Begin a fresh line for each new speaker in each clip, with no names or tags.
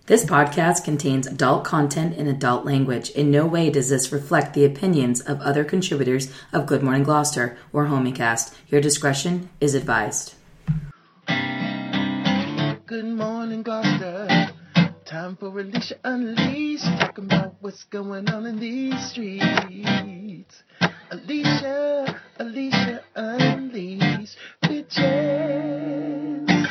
This podcast contains adult content and adult language. In no way does this reflect the opinions of other contributors of Good Morning Gloucester or Homecast. Your discretion is advised.
Good morning, Gloucester. Time for Alicia Unleashed. Talking about what's going on in these streets. Alicia Unleashed. Bitches.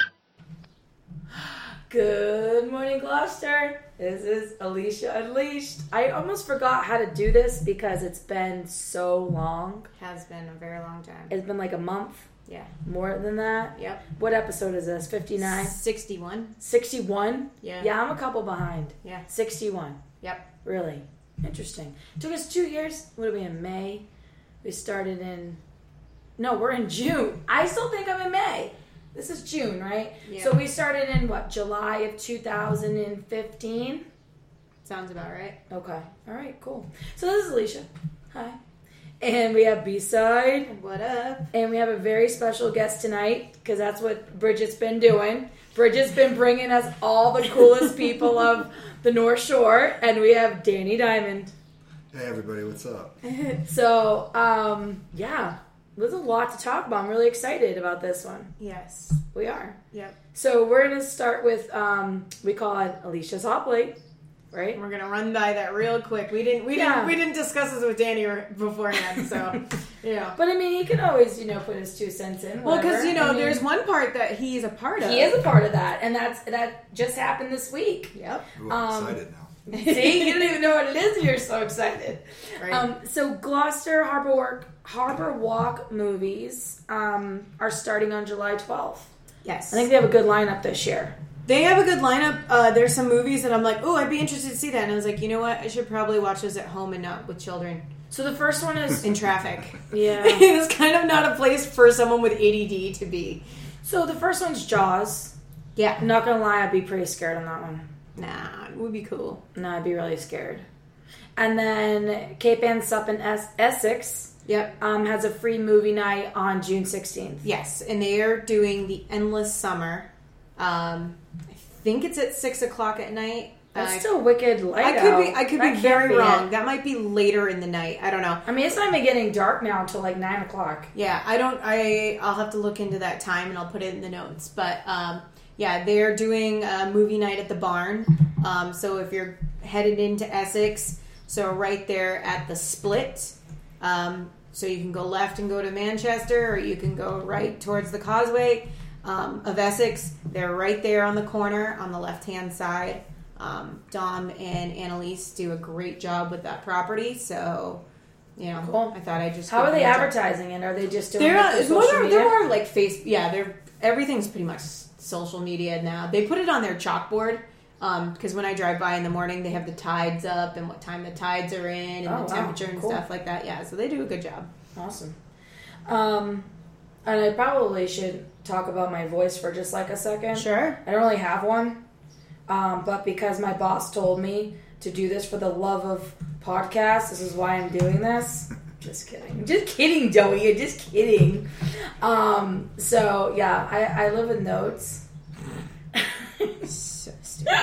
Good morning, Gloucester. This is Alicia Unleashed. I almost forgot how to do this because it's been so long.
Has been a very long time.
It's been like a month.
Yeah.
More than that?
Yep.
What episode is this? 59?
61.
61?
Yeah.
Yeah, I'm a couple behind.
Yeah.
61.
Yep.
Really? Interesting. Took us 2 years. What are we in, May? We started in... No, we're in June. I still think I'm in May. This is June, right?
Yeah.
So we started in, what, July of 2015?
Sounds about right.
Okay. All right, cool. So this is Alicia. Hi. And we have B-Side.
What up?
And we have a very special guest tonight, because that's what Bridget's been doing. Bridget's been bringing us all the coolest people of the North Shore, and we have Danny Diamond.
Hey everybody, what's up?
So, yeah, there's a lot to talk about. I'm really excited about this one.
Yes.
We are.
Yep.
So we're going to start with, we call it Alicia's Hot Plate, right?
We're gonna run by that real quick. We didn't discuss this with Danny beforehand, so yeah.
But I mean, he can always, put his 2 cents in.
Well,
whatever.
because there's one part that he's a part of.
He is a part of that, and that just happened this week.
Yep.
Ooh, I'm excited now.
See, you don't even know what it is, and you're so excited.
Right.
So Gloucester Harbor Walk movies are starting on July 12th.
Yes.
I think they have a good lineup this year.
They have a good lineup. There's some movies that I'm like, oh, I'd be interested to see that. And I was like, you know what? I should probably watch those at home and not with children.
So the first one is...
In traffic.
Yeah.
It's kind of not a place for someone with ADD to be.
So the first one's Jaws.
Yeah.
I'm not going to lie, I'd be pretty scared on that one.
Nah, it would be cool.
No, I'd be really scared. And then Cape Ann Sup in Essex has a free movie night on June 16th.
Yes, and they are doing The Endless Summer. I think it's at 6 o'clock at night.
That's still wicked light
I could be very wrong. That might be later in the night. I don't know.
I mean, it's not even getting dark now until like 9 o'clock.
Yeah, I'll have to look into that time and I'll put it in the notes. But yeah, they're doing a movie night at the barn. So if you're headed into Essex, so right there at the Split, so you can go left and go to Manchester, or you can go right towards the causeway of Essex. They're right there on the corner on the left-hand side. Dom and Annalise do a great job with that property, so cool. I thought I just...
How are they advertising it? Are they just doing it for social media?
They're more like Facebook. Yeah, everything's pretty much social media now. They put it on their chalkboard, because when I drive by in the morning, they have the tides up and what time the tides are in and the temperature and stuff like that. Yeah, so they do a good job.
Awesome. And I probably should talk about my voice for just like a second.
Sure.
I don't really have one, but because my boss told me to do this for the love of podcasts, this is why I'm doing this. Just kidding. Just kidding, Joey. You're just kidding. So, yeah, I live with notes.
So stupid.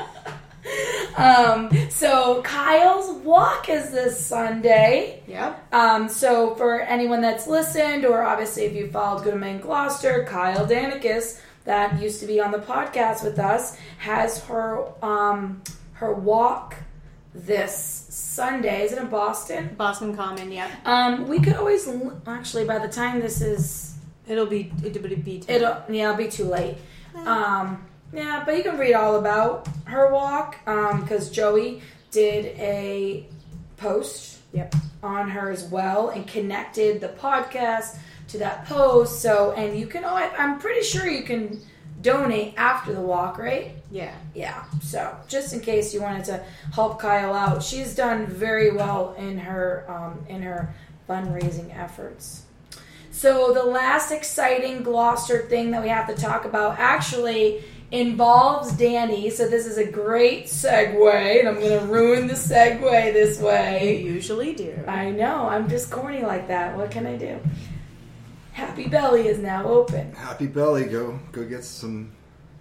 So Kyle's Walk is this Sunday.
Yep.
So for anyone that's listened, or obviously if you followed Good Morning Gloucester, Kyle Danicus, that used to be on the podcast with us, has her walk this Sunday. Is it in Boston?
Boston Common, yeah.
We could always actually, by the time this is,
it'll be too
it'll be too late. Yeah, but you can read all about her walk, because Joey did a post on her as well and connected the podcast to that post. So, and you can, I'm pretty sure you can donate after the walk, right?
Yeah.
Yeah. So, just in case you wanted to help Kyle out, she's done very well in her fundraising efforts. So, the last exciting Gloucester thing that we have to talk about actually involves Danny, so this is a great segue, and I'm going to ruin the segue this way.
You usually do.
I know, I'm just corny like that. What can I do? Happy Belly is now open.
Happy Belly, go get some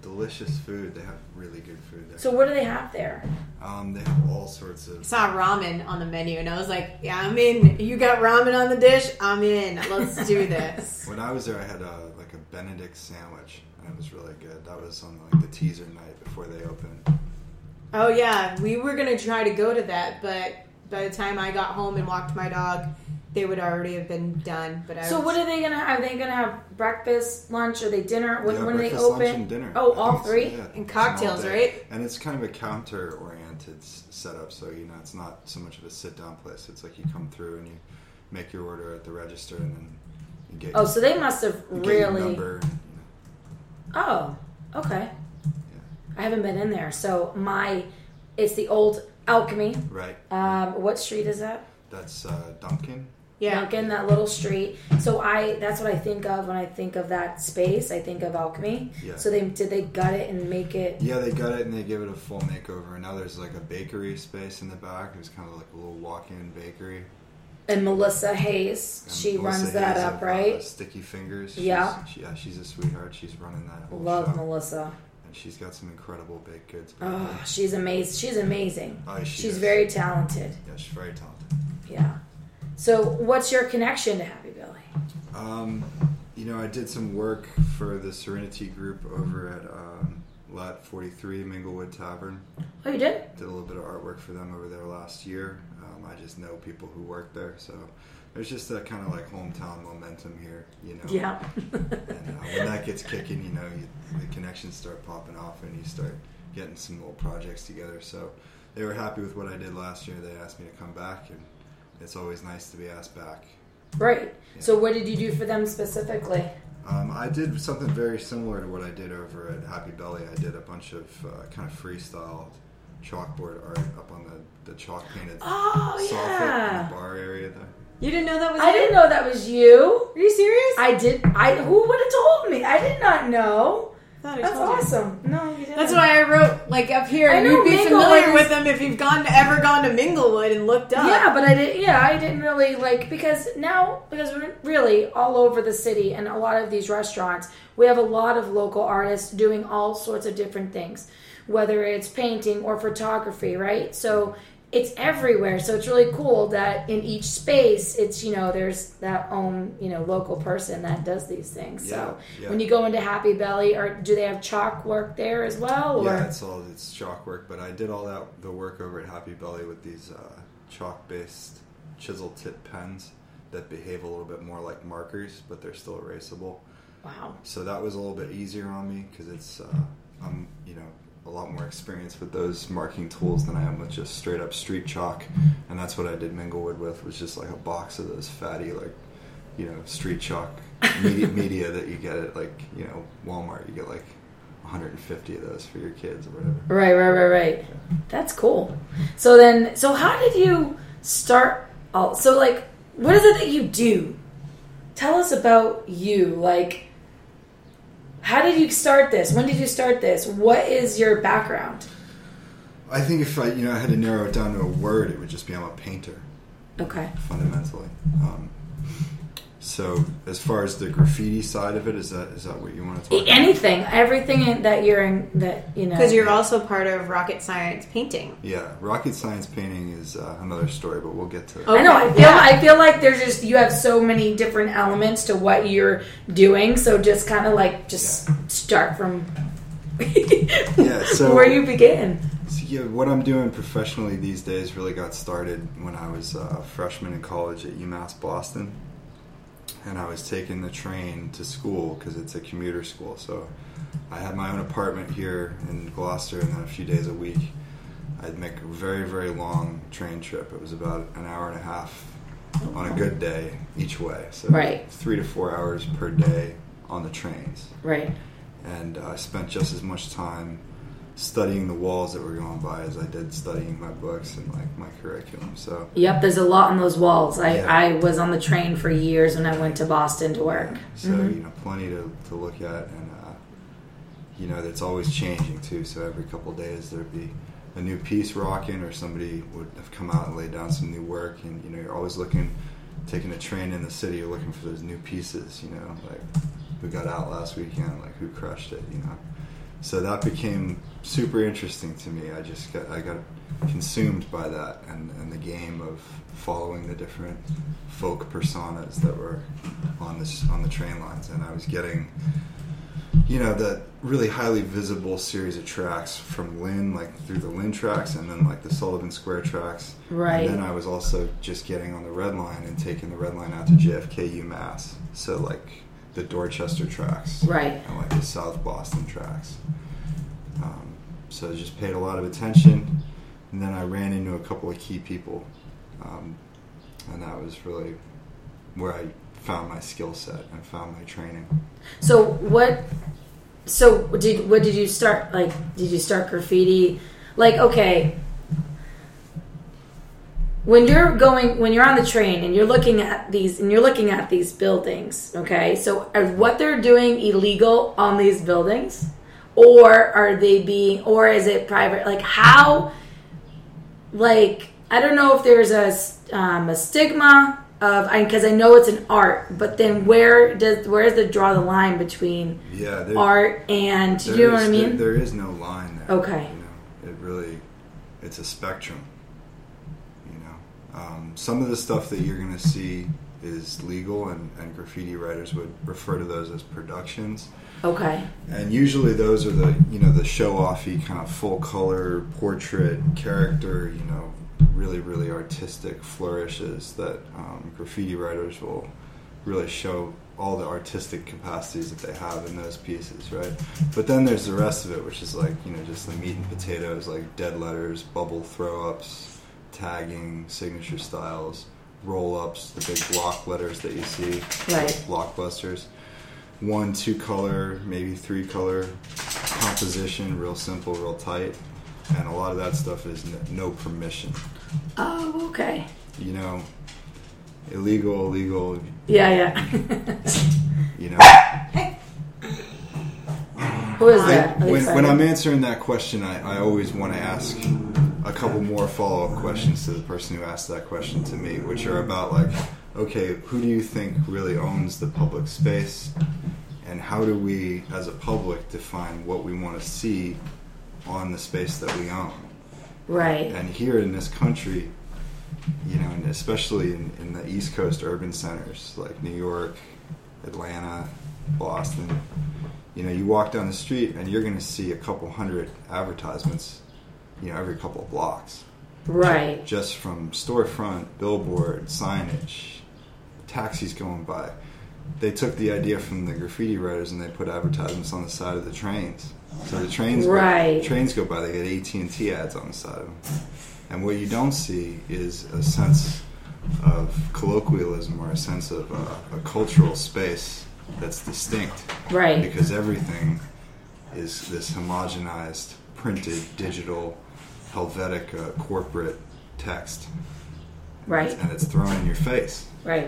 delicious food. They have really good food there.
So what do they have there?
They have all sorts of.
I saw ramen on the menu, and I was like, "Yeah, I'm in. You got ramen on the dish? I'm in. Let's do this."
When I was there, I had a Benedict sandwich, and it was really good. That was on like the teaser night before they opened.
Oh yeah, we were gonna try to go to that, but by the time I got home and walked my dog, they would already have been done. But
So what are they gonna have? Are they gonna have breakfast, lunch, or they dinner? When are they
breakfast,
open?
lunch, and dinner.
Oh,
I
all
think so,
three?
yeah, I think
And
it's an all
cocktails,
day.
right?
And it's kind of a counter-oriented setup, so it's not so much of a sit-down place. It's like you come through and you make your order at the register, and then you get.
Oh, so they must have
you get your
really.
number, and,
Oh, okay. I haven't been in there. So it's the old Alchemy.
right.
What street is that?
That's Duncan.
Yeah.
Duncan, that little street. So that's what I think of when I think of that space. I think of Alchemy.
Yeah.
So did they gut it and make it?
Yeah, they got it and they give it a full makeover. And now there's like a bakery space in the back. There's kind of like a little walk-in bakery.
And Melissa Hayes,
And
she
Melissa
runs that
Hayes
up,
of,
right?
Sticky Fingers.
Yeah.
She's a sweetheart. She's running that whole
Love
shop.
Melissa.
And she's got some incredible baked goods.
Oh, she's amazing. She's amazing.
Oh, she
She's
is.
very talented.
Yeah, she's very talented.
Yeah. So what's your connection to Happy Belly?
I did some work for the Serenity Group over at Lat 43 Minglewood Tavern.
Oh, you did?
Did a little bit of artwork for them over there last year. I just know people who work there, so there's just that kind of like hometown momentum here,
Yeah.
And when that gets kicking, the connections start popping off, and you start getting some little projects together. So they were happy with what I did last year. They asked me to come back, and it's always nice to be asked back.
Right.
Yeah.
So what did you do for them specifically?
I did something very similar to what I did over at Happy Belly. I did a bunch of kind of freestyle chalkboard art up on the chalk painted soffit in the bar area there.
You didn't know that was
I didn't know that was you.
Are you serious?
I did. Who would have told me? I did not know.
I
That's
told you.
awesome. No, you didn't.
That's why I wrote like up here.
I know
You'd be
Minglewood
familiar
is-
with them if you've ever gone to Minglewood and looked up.
Yeah, but I did. Yeah, I didn't really because we're really all over the city and a lot of these restaurants, we have a lot of local artists doing all sorts of different things, whether it's painting or photography, right? So it's everywhere. So it's really cool that in each space, it's there's that own local person that does these things. So
Yeah.
when you go into Happy Belly, or do they have chalk work there as well? Or?
Yeah, it's chalk work, but I did all the work over at Happy Belly with these chalk-based chisel tip pens that behave a little bit more like markers, but they're still erasable.
Wow.
So that was a little bit easier on me because it's I'm a lot more experience with those marking tools than I am with just straight up street chalk, and that's what I did Minglewood with, was just like a box of those fatty street chalk media that you get at Walmart. You get like 150 of those for your kids or whatever.
Right. That's cool. So how did you start what is it that you do? Tell us about you. How did you start this? When did you start this? What is your background?
I think if I had to narrow it down to a word, it would just be I'm a painter.
Okay.
Fundamentally. So as far as the graffiti side of it, is that what you want to talk about?
Everything that you're in,
Because you're also part of Rocket Science Painting.
Yeah, Rocket Science Painting is another story, but we'll get to it.
I know.
Okay,
I feel like there's you have so many different elements to what you're doing. So just kind of start from
So
where you begin.
So what I'm doing professionally these days really got started when I was a freshman in college at UMass Boston. And I was taking the train to school because it's a commuter school. So I had my own apartment here in Gloucester, and then a few days a week I'd make a very, very long train trip. It was about an hour and a half on a good day each way. So 3 to 4 hours per day on the trains.
Right.
And I spent just as much time studying the walls that were going by as I did studying my books and my curriculum. So
yep, there's a lot on those walls. I was on the train for years when I went to Boston to work.
So plenty to look at, and it's always changing too. So every couple of days there'd be a new piece rocking, or somebody would have come out and laid down some new work, and you're always taking a train in the city, you're looking for those new pieces. Like who got out last weekend, like who crushed it, So that became super interesting to me. I got consumed by that and the game of following the different folk personas that were on the train lines, and I was getting, the really highly visible series of tracks from Lynn, like through the Lynn tracks, and then like the Sullivan Square tracks.
Right.
And then I was also just getting on the Red Line and taking the Red Line out to JFK UMass. So like the Dorchester tracks.
Right.
And like the South Boston tracks. So I just paid a lot of attention, and then I ran into a couple of key people, and that was really where I found my skill set and found my training.
So what did you start, like, did you start graffiti? Like, okay, when you're on the train and you're looking at these buildings, okay, so are what they're doing illegal on these buildings? Or is it private? Like, how, like, I don't know if there's a stigma of, because I know it's an art, but then where does the draw the line between art and, you know what I mean?
There is no line there.
Okay.
It's a spectrum. Some of the stuff that you're going to see is legal, and graffiti writers would refer to those as productions.
Okay.
And usually those are the show-offy kind of full-color portrait character, really, really artistic flourishes that graffiti writers will really show all the artistic capacities that they have in those pieces, right? But then there's the rest of it, which is like, just the meat and potatoes, like dead letters, bubble throw-ups, tagging, signature styles, roll-ups, the big block letters that you see,
right?
Blockbusters. 1, 2 color, maybe 3 color composition, real simple, real tight, and a lot of that stuff is no permission.
Oh, okay.
Illegal.
Yeah. Who is that?
When I'm answering that question, I always want to ask a couple more follow-up questions to the person who asked that question to me, which are about like, okay, who do you think really owns the public space? And how do we, as a public, define what we want to see on the space that we own?
Right.
And here in this country, and especially in the East Coast urban centers like New York, Atlanta, Boston, you walk down the street and you're going to see a couple hundred advertisements, every couple of blocks.
Right.
Just from storefront, billboard, signage, taxis going by. They took the idea from the graffiti writers and they put advertisements on the side of the trains. So the trains go by, they get AT&T ads on the side of them. And what you don't see is a sense of colloquialism or a sense of a cultural space that's distinct.
Right.
Because everything is this homogenized, printed, digital, Helvetica corporate text.
Right.
And it's thrown in your face.
Right.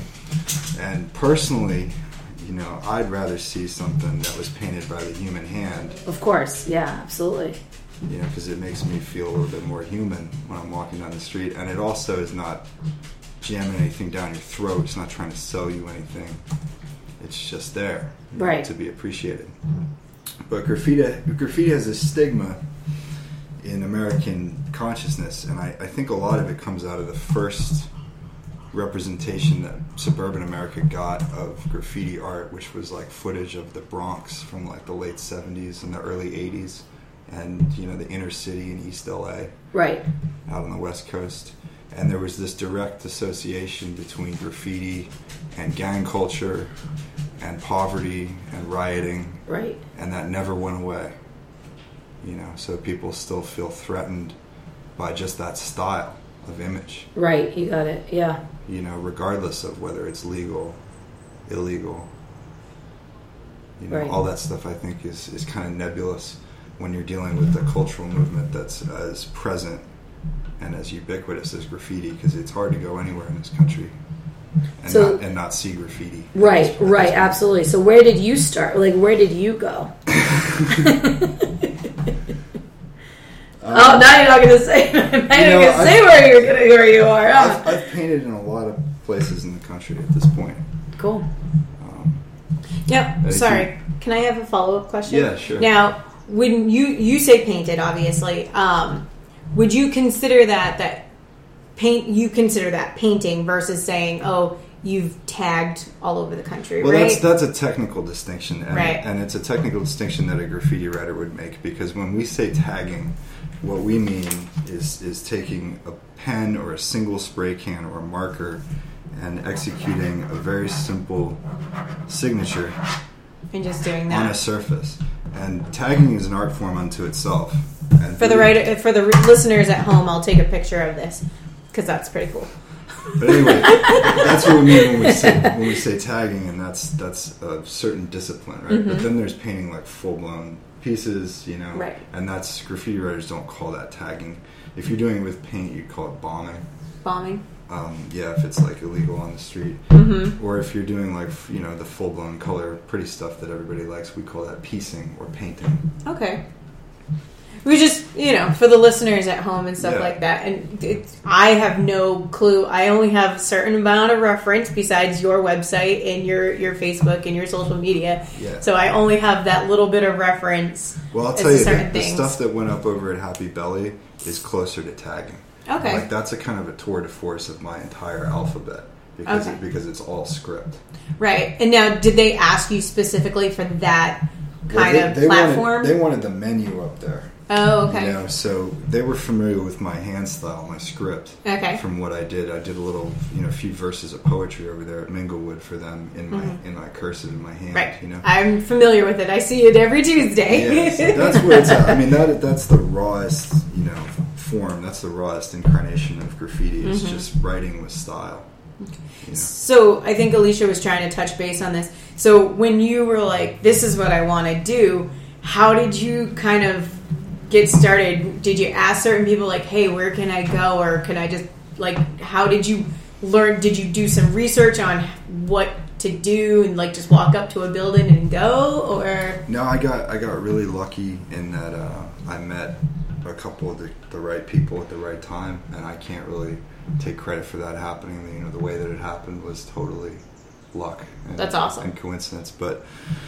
And personally, I'd rather see something that was painted by the human hand.
Of course, yeah, absolutely.
Because it makes me feel a little bit more human when I'm walking down the street. And it also is not jamming anything down your throat. It's not trying to sell you anything. It's just there to be appreciated. But graffiti has this stigma in American consciousness, and I think a lot of it comes out of the first representation that suburban America got of graffiti art, which was like footage of the Bronx from like the late 70s and the early 80s, and the inner city in East LA,
right,
out on the West Coast. And there was this direct association between graffiti and gang culture and poverty and rioting,
right,
and that never went away. So people still feel threatened by just that style of image.
Right, you got it, yeah.
Regardless of whether it's legal, illegal.
Right.
All that stuff I think is kind of nebulous when you're dealing with a cultural movement that's as present and as ubiquitous as graffiti, because it's hard to go anywhere in this country and not see graffiti.
Right, absolutely. So where did you start? Like, where did you go? Oh, now you're not going to say. Now you're going to say where you are.
I've painted in a lot of places in the country at this point.
Cool.
Yep. Sorry. Can I have a follow-up question?
Yeah, sure.
Now, when you say painted, obviously, would you consider that paint? You consider that painting versus saying, oh, you've tagged all over the country,
well,
right?
that's a technical distinction, and,
Right.
and it's a technical distinction that a graffiti writer would make, because when we say tagging, what we mean is taking a pen or a single spray can or a marker and executing a very simple signature
And just doing
on a
that.
surface. And tagging is an art form unto itself. And
For the listeners at home, I'll take a picture of this because that's pretty cool.
But anyway, that's what we mean when we say tagging, and that's a certain discipline, right? But then there's painting like full blown pieces, you know,
Right.
and that's graffiti writers don't call that tagging. If you're doing it with paint, you call it bombing.
Bombing.
Yeah, if it's like illegal on the street, or if you're doing like the full blown color, pretty stuff that everybody likes, we call that piecing or painting.
Okay. We just, for the listeners at home and stuff
Yeah.
like that. And I have no clue. I only have a certain amount of reference besides your website and your Facebook and your social media.
Yeah.
So I only have that little bit of reference.
Well, I'll
as
tell
to
you,
certain
the
things.
stuff that went up over at Happy Belly is closer to tagging.
Okay.
Like that's a kind of a tour de force of my entire alphabet because
Okay.
because it's all script.
Right. And now, did they ask you specifically for that kind of
They
platform?
They wanted the menu up there.
Oh, okay.
So they were familiar with my hand style, my script.
Okay.
From what I did a little, a few verses of poetry over there at Minglewood for them in my cursive in my hand.
Right.
You know.
I'm familiar with it. I see it every Tuesday.
Yeah, so that's where it's at. I mean, that's the rawest, form. That's the rawest incarnation of graffiti. It's just writing with style.
So I think Alicia was trying to touch base on this. So when you were like, this is what I want to do, how did you kind of get started? Did you ask certain people like, hey, where can I go? Or can I just, like, how did you learn? Did you do some research on what to do and like just walk up to a building and go? Or
No, I got really lucky in that I met a couple of the right people at the right time, and I can't really take credit for that happening. The way that it happened was totally luck. And,
That's awesome.
And coincidence. But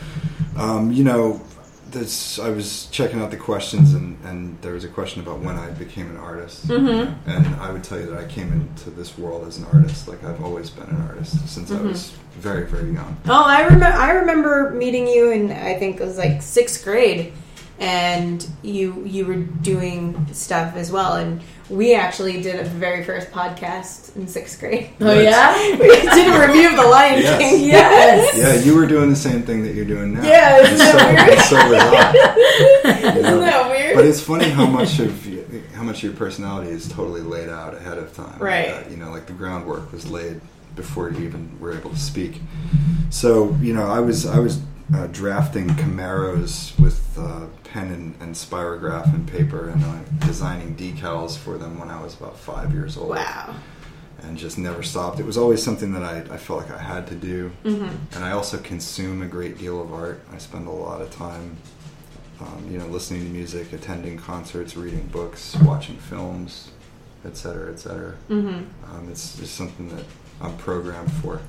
I was checking out the questions, and there was a question about when I became an artist. And I would tell you that I came into this world as an artist. Like, I've always been an artist since I was very, very young.
oh, I remember meeting you in, I think it was like 6th grade, and you were doing stuff as well. And we actually did a very first podcast in 6th grade.
Oh, yeah?
We did a review of The Lion
Yes.
King.
Yes.
Yeah, you were doing the same thing that you're doing now.
Yeah, isn't that
And so was I. You know?
Isn't that weird?
But it's funny how much of your personality is totally laid out ahead of time.
Right.
Like the groundwork was laid before you even were able to speak. So I was drafting Camaros with pen and spirograph and paper, and designing decals for them when I was about 5 years old.
Wow.
And just never stopped. It was always something that I felt like I had to do. And I also consume a great deal of art. I spend a lot of time, listening to music, attending concerts, reading books, watching films, et cetera, et cetera. It's just something that I'm programmed for.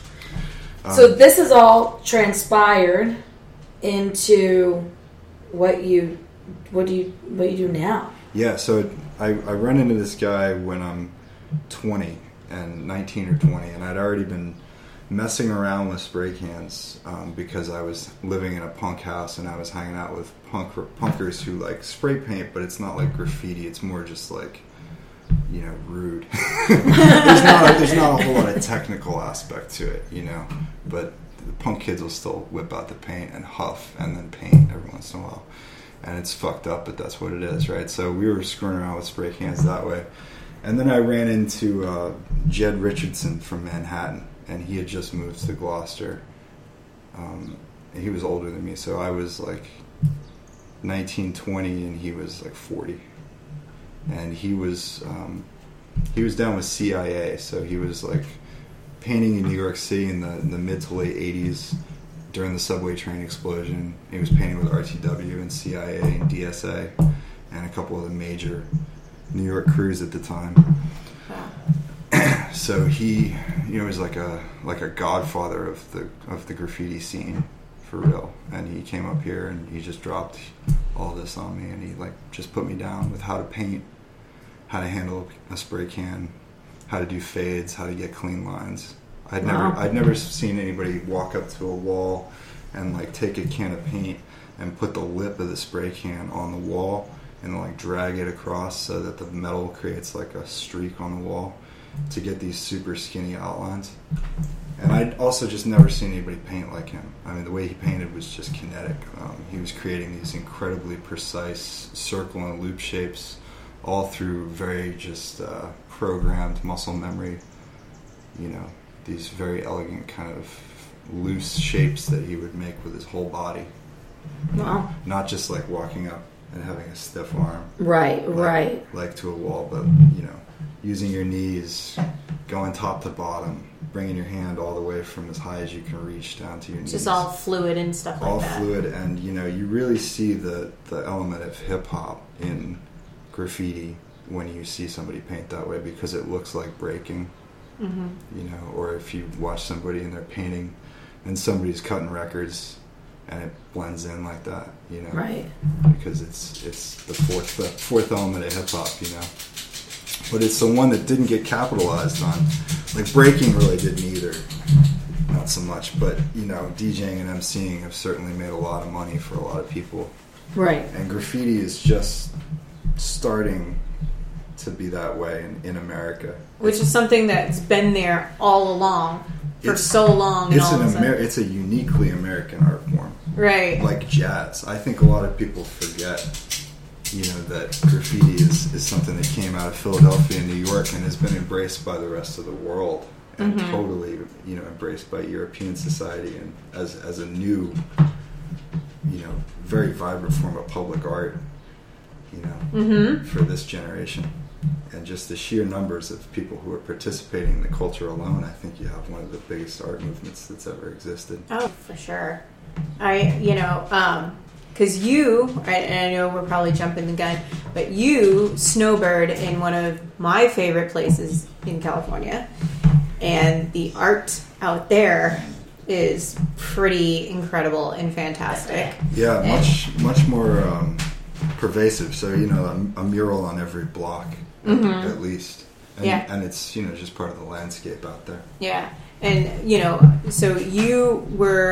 So this is all transpired into what you do now.
Yeah, so I run into this guy when I'm 20 and 19 or 20, and I'd already been messing around with spray cans because I was living in a punk house, and I was hanging out with punkers who like spray paint, but it's not like graffiti. It's more just like, rude. there's not a whole lot of technical aspect to it, but the punk kids will still whip out the paint and huff and then paint every once in a while. And it's fucked up, but that's what it is, right? So we were screwing around with spray cans that way. And then I ran into Jed Richardson from Manhattan, and he had just moved to Gloucester. He was older than me, so I was like 19, 20, and he was like 40. And he was down with CIA, so he was like painting in New York City in the mid to late 80s during the subway train explosion. He was painting with RTW and CIA and DSA and a couple of the major New York crews at the time.
Wow.
So he, was like a godfather of the graffiti scene for real. And he came up here and he just dropped all this on me, and he like just put me down with how to paint, how to handle a spray can, how to do fades, how to get clean lines. I'd never seen anybody walk up to a wall and like take a can of paint and put the lip of the spray can on the wall and like drag it across so that the metal creates like a streak on the wall to get these super skinny outlines. And I'd also just never seen anybody paint like him. I mean, the way he painted was just kinetic. He was creating these incredibly precise circle and loop shapes all through very just programmed muscle memory, you know, these very elegant kind of loose shapes that he would make with his whole body.
Wow.
Not just like walking up and having a stiff arm.
Right.
Like to a wall, but, you know, using your knees, going top to bottom, bringing your hand all the way from as high as you can reach down to your knees.
Just all fluid and stuff like that.
All fluid, and, you know, you really see the element of hip-hop in graffiti when you see somebody paint that way, because it looks like breaking.
Mm-hmm.
You know, or if you watch somebody and they're painting and somebody's cutting records and it blends in like that, you know,
Right.
because it's the fourth element of hip hop, you know. But it's the one that didn't get capitalized on. Like breaking really didn't either, not so much. But you know, DJing and MCing have certainly made a lot of money for a lot of people.
Right.
And graffiti is just starting to be that way in America,
which is something that's been there all along for so long.
It's a uniquely American art form,
right?
Like jazz. I think a lot of people forget, you know, that graffiti is something that came out of Philadelphia and New York and has been embraced by the rest of the world and totally, you know, embraced by European society and as a new, you know, very vibrant form of public art, you know, for this generation. And just the sheer numbers of people who are participating in the culture alone, I think you have one of the biggest art movements that's ever existed.
Oh, for sure. Because I know we're probably jumping the gun, but you snowbird in one of my favorite places in California, and the art out there is pretty incredible and fantastic.
Yeah, much more pervasive. So, you know, a mural on every block. At least. And it's, you know, just part of the landscape out there. Yeah.
And, you know, so you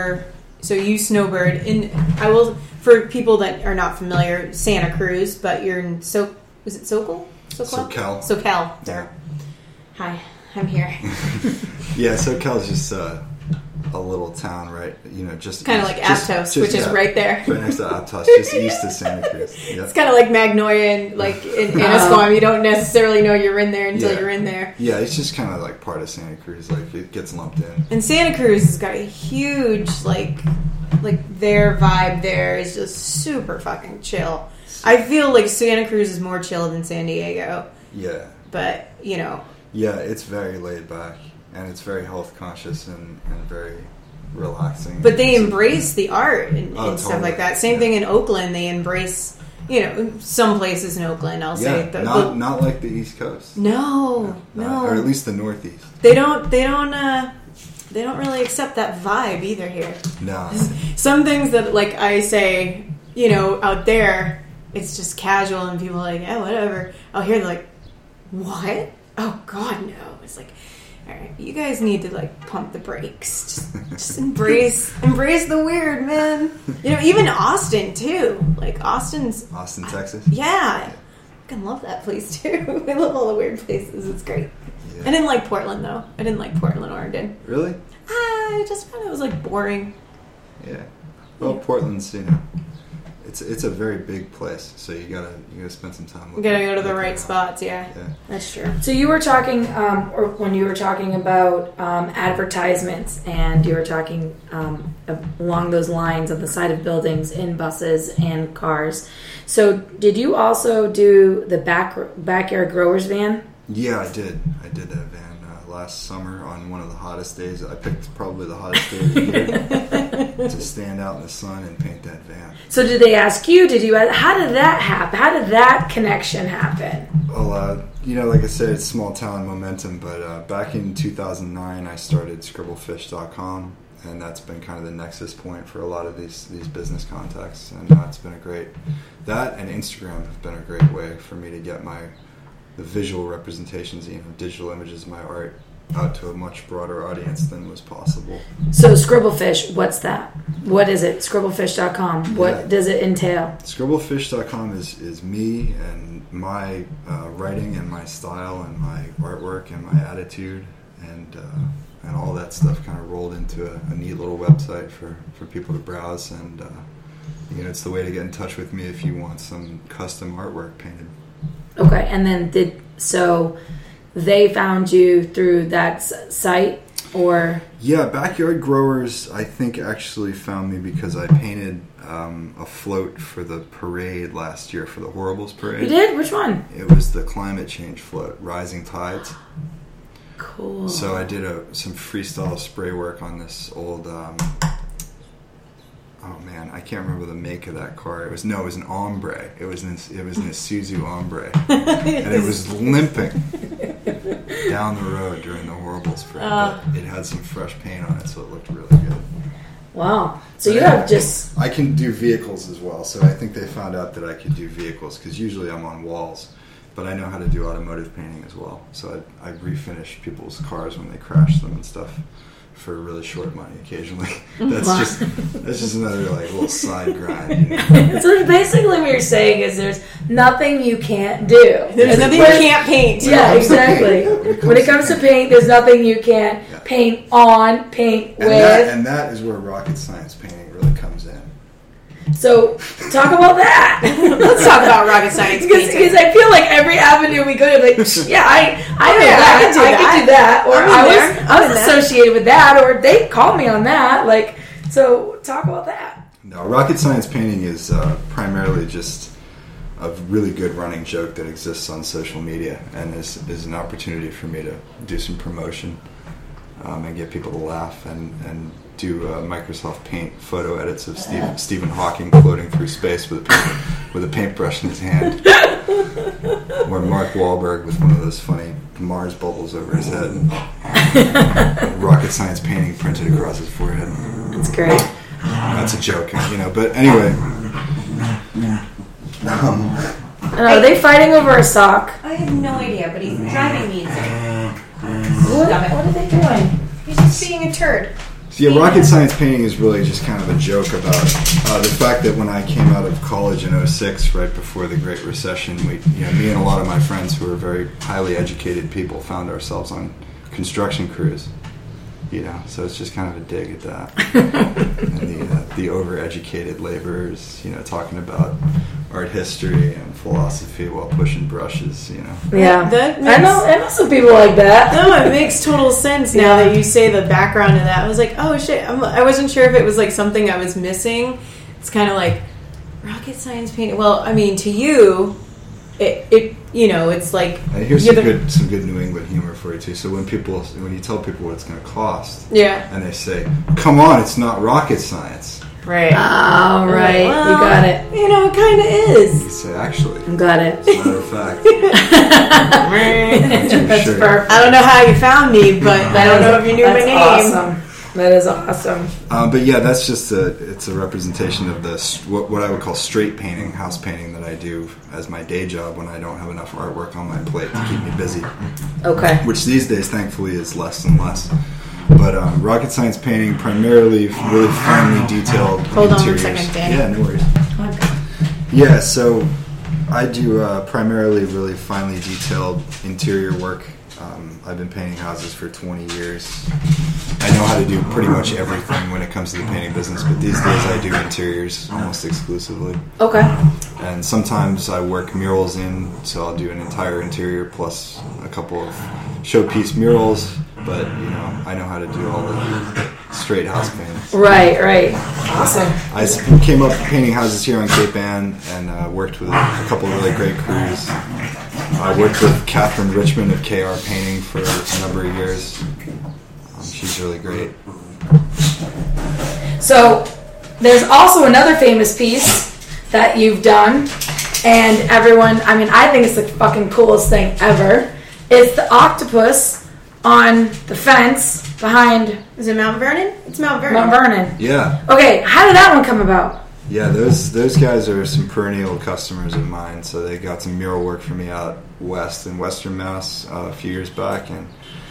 snowbird in, for people that are not familiar, Santa Cruz, but you're in is it Soquel? SoCal.
Yeah.
Hi, I'm here.
Yeah, SoCal's just a little town, right? You know, just
kind of like Aptos, which is right there,
right next to Aptos, just east of Santa Cruz. Yep.
It's kind of like Magnolia, and like in Annisquam, you don't necessarily know you're in there until you're in there.
Yeah, it's just kind of like part of Santa Cruz, like it gets lumped in.
And Santa Cruz has got a huge like their vibe there is just super fucking chill. I feel like Santa Cruz is more chill than San Diego.
Yeah,
but you know.
Yeah, it's very laid back. And it's very health conscious and very relaxing.
But they embrace the art and stuff like that. Same thing in Oakland. They embrace, you know, some places in Oakland. I'll say
not like the East Coast.
No,
or at least the Northeast.
They don't really accept that vibe either here.
No.
Some things that like I say, you know, out there, it's just casual and people are like, yeah, whatever. Out here they're like, what? Oh God, no. It's like, all right, you guys need to like pump the brakes. Just embrace the weird, man. You know, even Austin too. Like Austin,
Texas.
Yeah, I fucking love that place too. I love all the weird places. It's great. Yeah. I didn't like Portland though. I didn't like Portland, Oregon.
Really?
I just found it was like boring.
Yeah. Well, Portland's, you know, it's a very big place, so you gotta spend some time.
You gotta go to the right spots. Yeah, that's true.
So you were talking, or when you were talking about advertisements, and you were talking along those lines on the side of buildings, in buses and cars. So did you also do the backyard growers van?
Yeah, I did. I did that van last summer on one of the hottest days. I picked probably the hottest day of the year to stand out in the sun and paint that van.
So did they ask you? How did that happen? How did that connection happen?
Well, you know, like I said, it's small town momentum, but back in 2009 I started scribblefish.com, and that's been kind of the nexus point for a lot of these business contacts, and it's been that and Instagram have been a great way for me to get the visual representations, digital images of my art out to a much broader audience than was possible.
So Scribblefish, what's that? What is it? Scribblefish.com. What does it entail?
Scribblefish.com is me and my writing and my style and my artwork and my attitude and all that stuff kind of rolled into a neat little website for people to browse, and it's the way to get in touch with me if you want some custom artwork painted.
Okay, and then so they found you through that site, or?
Yeah, Backyard Growers, I think, actually found me because I painted a float for the parade last year, for the Horribles Parade.
You did? Which one?
It was the climate change float, Rising Tides.
Cool.
So I did some freestyle spray work on this old... oh man, I can't remember the make of that car. It was an Ombre. It was an Isuzu Ombre, and it was limping down the road during the Horribles Parade. But it had some fresh paint on it, so it looked really good.
Wow. So you have just...
I can do vehicles as well, so I think they found out that I could do vehicles, because usually I'm on walls, but I know how to do automotive painting as well. So I refinish people's cars when they crash them and stuff for really short money occasionally. That's just another little side grind.
So basically what you're saying is there's nothing you can't do.
There's nothing you can't paint.
Yeah, exactly. When it comes to paint, there's nothing you can't paint on, paint with.
And that is where rocket science painting really comes in.
So talk about that.
Let's talk about rocket science painting.
Because I feel like every avenue we go to, I know that. I could do that. Or I was associated with that, or they called me on that. So talk about that.
No, rocket science painting is primarily just a really good running joke that exists on social media, and is an opportunity for me to do some promotion and get people to laugh and do Microsoft Paint photo edits of Stephen Hawking floating through space with a paintbrush in his hand, or Mark Wahlberg with one of those funny Mars bubbles over his head, and rocket science painting printed across his forehead.
That's great.
That's a joke, but anyway.
Are they fighting over a sock?
I have no idea, but he's driving me insane.
What are they doing?
He's just being a turd.
So yeah, rocket science painting is really just kind of a joke about the fact that when I came out of college in 2006, right before the Great Recession, me and a lot of my friends who were very highly educated people found ourselves on construction crews. So it's just kind of a dig at that. And the overeducated laborers, talking about art history and philosophy while pushing brushes,
Yeah, I know some people like that.
No, it makes total sense now that you say the background of that. I was like, oh shit, I wasn't sure if it was something I was missing. It's kind of like rocket science painting. Well, I mean, to you, it's like...
Here's some good New England humor for you, too. So when you tell people what it's going to cost, and they say, come on, it's not rocket science.
Right.
Oh, right. Well, you got it.
It kind of is.
You say, actually.
Got it.
As a matter of fact.
That's perfect.
I don't know how you found me, but I don't know if you knew my name.
Awesome. That is awesome.
But yeah, that's just it's a representation of what I would call straight painting, house painting that I do as my day job when I don't have enough artwork on my plate to keep me busy.
Okay.
Which these days, thankfully, is less and less. But rocket science painting, primarily really finely detailed
Hold
interiors.
on 1 second, Danny.
Yeah, no worries.
Okay.
Yeah, so I do primarily really finely detailed interior work. I've been painting houses for 20 years. I know how to do pretty much everything when it comes to the painting business, but these days I do interiors almost exclusively.
Okay.
And sometimes I work murals in, so I'll do an entire interior plus a couple of showpiece murals, but I know how to do all the straight house paintings.
Right. Awesome.
I came up painting houses here on Cape Ann and worked with a couple of really great crews. I worked with Catherine Richmond of KR Painting for a number of years. She's really great.
So there's also another famous piece that you've done, and everyone, I think it's the fucking coolest thing ever. It's the octopus on the fence behind
Is it Mount Vernon? It's Mount Vernon.
Mount Vernon.
Yeah.
Okay, how did that one come about?
Yeah, those guys are some perennial customers of mine. So they got some mural work for me out west in Western Mass a few years back, and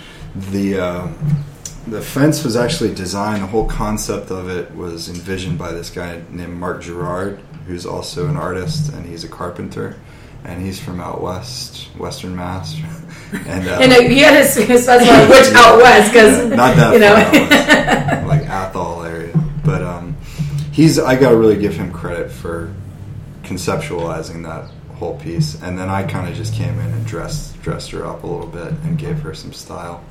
the fence was actually designed. The whole concept of it was envisioned by this guy named Mark Gerard, who's also an artist and he's a carpenter, and he's from out west, Western Mass. And
he had to specify which out west, because
not that far out west, like Athol area, but I got to really give him credit for conceptualizing that whole piece, and then I kind of just came in and dressed her up a little bit and gave her some style.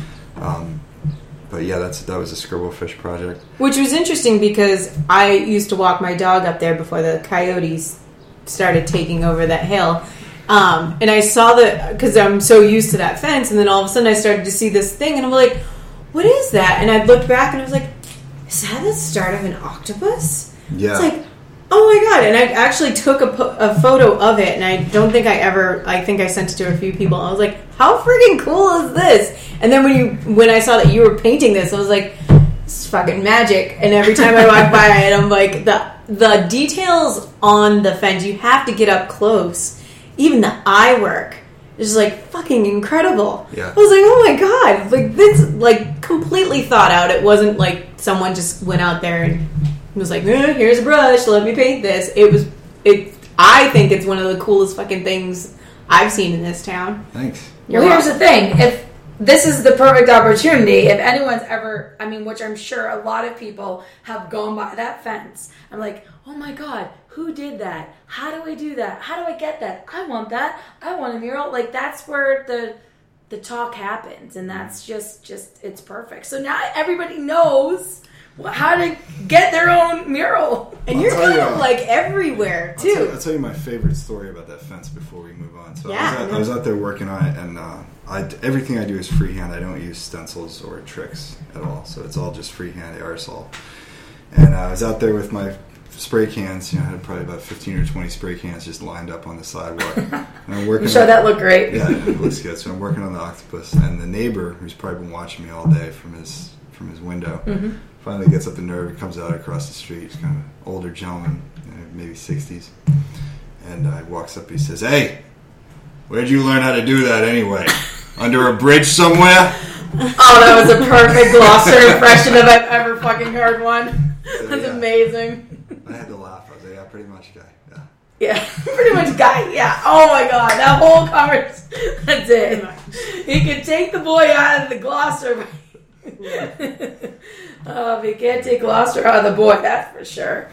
But yeah, that was a Scribblefish project,
which was interesting because I used to walk my dog up there before the coyotes started taking over that hill, and I saw because I'm so used to that fence, and then all of a sudden I started to see this thing, and I'm like, "What is that?" And I looked back, and I was like, "Is that the start of an octopus?"
Yeah.
It's like, oh my god! And I actually took a photo of it, and I don't think I think I sent it to a few people. I was like, how freaking cool is this? And then when I saw that you were painting this, I was like, this is fucking magic. And every time I walk by it, I'm like, the details on the fence, you have to get up close. Even the eye work is like fucking incredible.
Yeah.
I was like, oh my god, like this, like completely thought out. It wasn't like someone just went out there and was like, here's a brush, let me paint this. I think it's one of the coolest fucking things I've seen in this town.
Thanks.
Well, here's the thing. If this is the perfect opportunity, if anyone's ever, which I'm sure a lot of people have gone by that fence, I'm like, oh my god, who did that? How do I do that? How do I get that? I want that. I want a mural. Like, that's where the talk happens, and that's just it's perfect. So now everybody knows how to get their own mural. And you're kind of like everywhere, too.
I'll tell you my favorite story about that fence before we move on. So
yeah.
I was out there working on it, and everything I do is freehand. I don't use stencils or tricks at all. So it's all just freehand aerosol. And I was out there with my spray cans. I had probably about 15 or 20 spray cans just lined up on the sidewalk. And I'm working.
I'm sure that looked great.
Yeah, it looks good. So I'm working on the octopus, and the neighbor, who's probably been watching me all day from his window, finally gets up the nerve and comes out across the street. He's kind of an older gentleman, maybe 60s, and walks up. He says, "Hey, where'd you learn how to do that anyway? Under a bridge somewhere?"
Oh, that was a perfect Gloucester impression if I've ever fucking heard one. That's amazing.
I had to laugh. I was like, "Yeah, pretty much, guy." Yeah.
Yeah, pretty much guy. Yeah. Oh my god, that whole conversation. That's it. He could take the boy out of the Gloucester. If you can't take Gloucester out of the boy, that's for sure.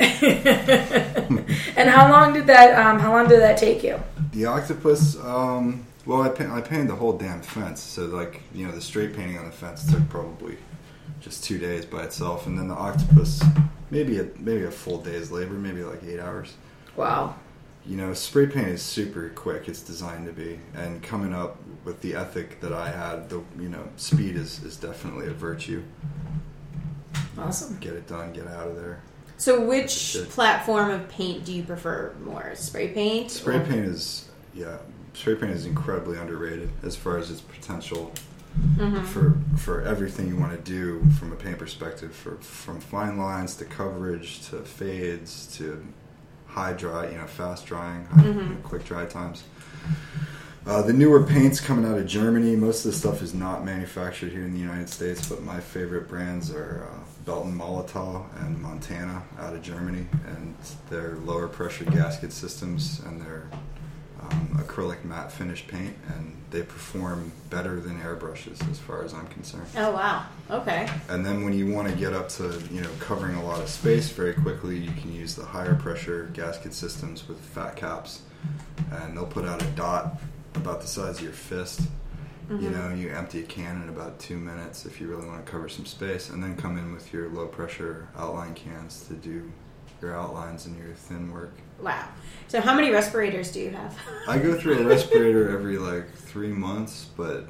And how long did that take you?
The octopus, well, I painted the whole damn fence. So, the straight painting on the fence took probably just 2 days by itself, and then the octopus, maybe a full day's labor, maybe like 8 hours.
Wow.
Spray paint is super quick. It's designed to be, and coming up with the ethic that I had, speed is definitely a virtue.
Awesome.
Get it done. Get out of there.
So, which platform of paint do you prefer more? Spray paint?
Spray paint is incredibly underrated as far as its potential for everything you want to do from a paint perspective, from fine lines to coverage to fades to high dry, fast drying, quick dry times. The newer paints coming out of Germany, most of the stuff is not manufactured here in the United States, but my favorite brands are Belton Molitor and Montana out of Germany, and their lower pressure gasket systems and their acrylic matte finish paint, and they perform better than airbrushes as far as I'm concerned.
Oh wow, okay.
And then when you want to get up to covering a lot of space very quickly, you can use the higher pressure gasket systems with fat caps, and they'll put out a dot about the size of your fist. You empty a can in about 2 minutes if you really want to cover some space, and then come in with your low pressure outline cans to do your outlines and your thin work.
Wow. So how many respirators do you have?
I go through a respirator every 3 months, but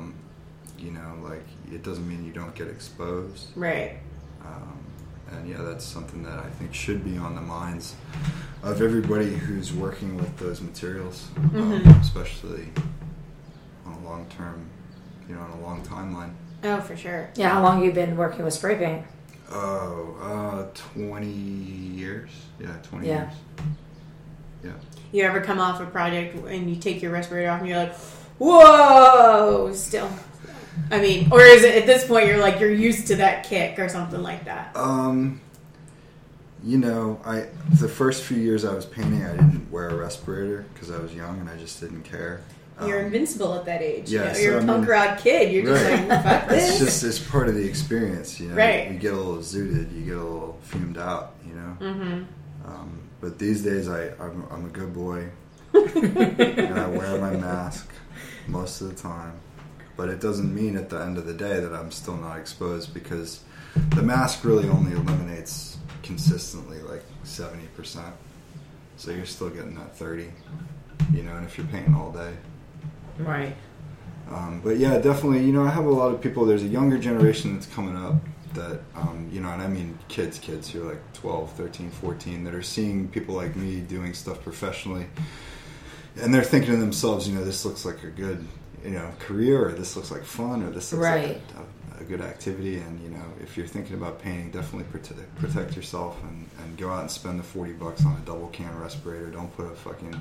it doesn't mean you don't get exposed.
Right.
And that's something that I think should be on the minds of everybody who's working with those materials, especially on a long-term you know, on a long timeline.
Oh, for sure.
Yeah, how long have you been working with spray paint?
20 years. Yeah, 20
Yeah.
years. Yeah.
You ever come off a project and you take your respirator off and you're like, whoa, still? I mean, or is it at this point you're like, you're used to that kick or something like that?
You know, the first few years I was painting, I didn't wear a respirator because I was young and I just didn't care.
You're invincible at that age.
Yeah,
you know,
so,
you're a punk rock kid. You're just
right.
like, fuck this.
It's part of the experience, you know.
Right.
You get a little zooted, you get a little fumed out, you know.
Mm-hmm.
But these days, I'm a good boy, and I wear my mask most of the time. But it doesn't mean at the end of the day that I'm still not exposed, because the mask really only eliminates consistently like 70%. So you're still getting that 30, you know, and if you're painting all day.
Right.
But yeah, definitely, you know, I have a lot of people, there's a younger generation that's coming up that, you know, and I mean kids who are like 12, 13, 14, that are seeing people like me doing stuff professionally, and they're thinking to themselves, you know, this looks like a good, you know, career, or this looks like fun, or this looks like a good activity. And, you know, if you're thinking about painting, definitely protect yourself and go out and spend the $40 on a double can respirator. Don't put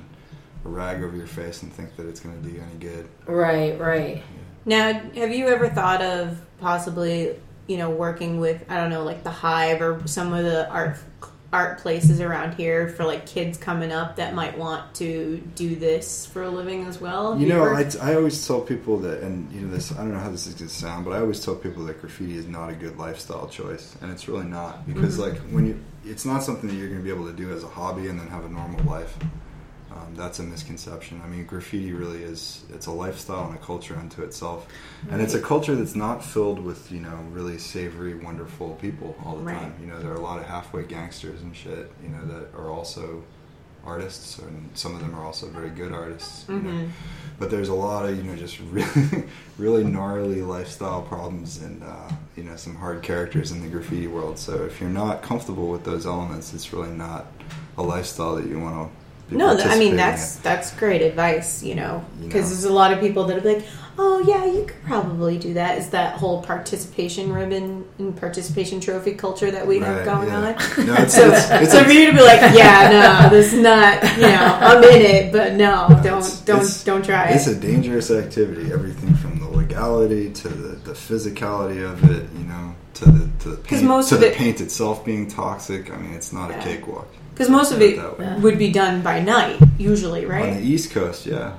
a rag over your face and think that it's going to do you any good.
Right.
Yeah.
Now, have you ever thought of possibly, you know, working with, I don't know, like the Hive or some of the art places around here for like kids coming up that might want to do this for a living as well?
You know, I always tell people that, and you know, this, I don't know how this is going to sound, but I always tell people that graffiti is not a good lifestyle choice, and it's really not, because like it's not something that you're going to be able to do as a hobby and then have a normal life. That's a misconception. I mean, graffiti really is, it's a lifestyle and a culture unto itself. Right. And it's a culture that's not filled with, you know, really savory, wonderful people all the time. You know, there are a lot of halfway gangsters and shit, you know, that are also artists, and some of them are also very good artists. You know? But there's a lot of, you know, just really, really gnarly lifestyle problems and, you know, some hard characters in the graffiti world. So if you're not comfortable with those elements, it's really not a lifestyle that you want to.
No, I mean, that's great advice, you know, because there's a lot of people that are like, oh, yeah, you could probably do that. It's that whole participation ribbon and participation trophy culture that we have going on.
No,
so for you to be like, yeah, no, this is not, you know, I'm in it, but no, don't try it.
It's a dangerous activity, everything from the legality to the physicality of it, you know, to the paint, the paint itself being toxic. I mean, it's not a cakewalk.
Because most of it would be done by night, usually, right?
On the East Coast, yeah.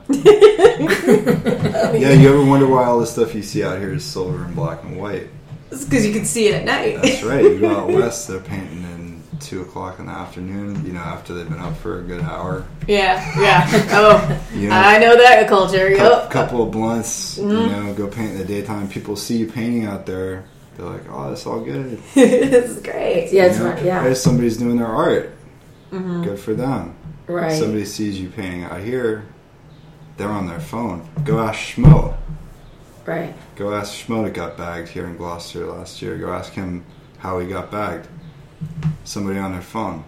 Yeah, you ever wonder why all the stuff you see out here is silver and black and white?
It's because you can see it at night.
That's right. You go out west, they're painting in 2 o'clock in the afternoon, you know, after they've been up for a good hour.
Yeah. Oh,
you know,
I know that culture.
Couple of blunts, you know, go paint in the daytime. People see you painting out there, they're like, oh, that's all good.
This is great.
Yeah, it's right, yeah.
Hey, somebody's doing their art. Good for them.
Right.
Somebody sees you painting out here, they're on their phone. Go ask Schmo.
Right.
Go ask Schmo that got bagged here in Gloucester last year. Go ask him how he got bagged. Somebody on their phone.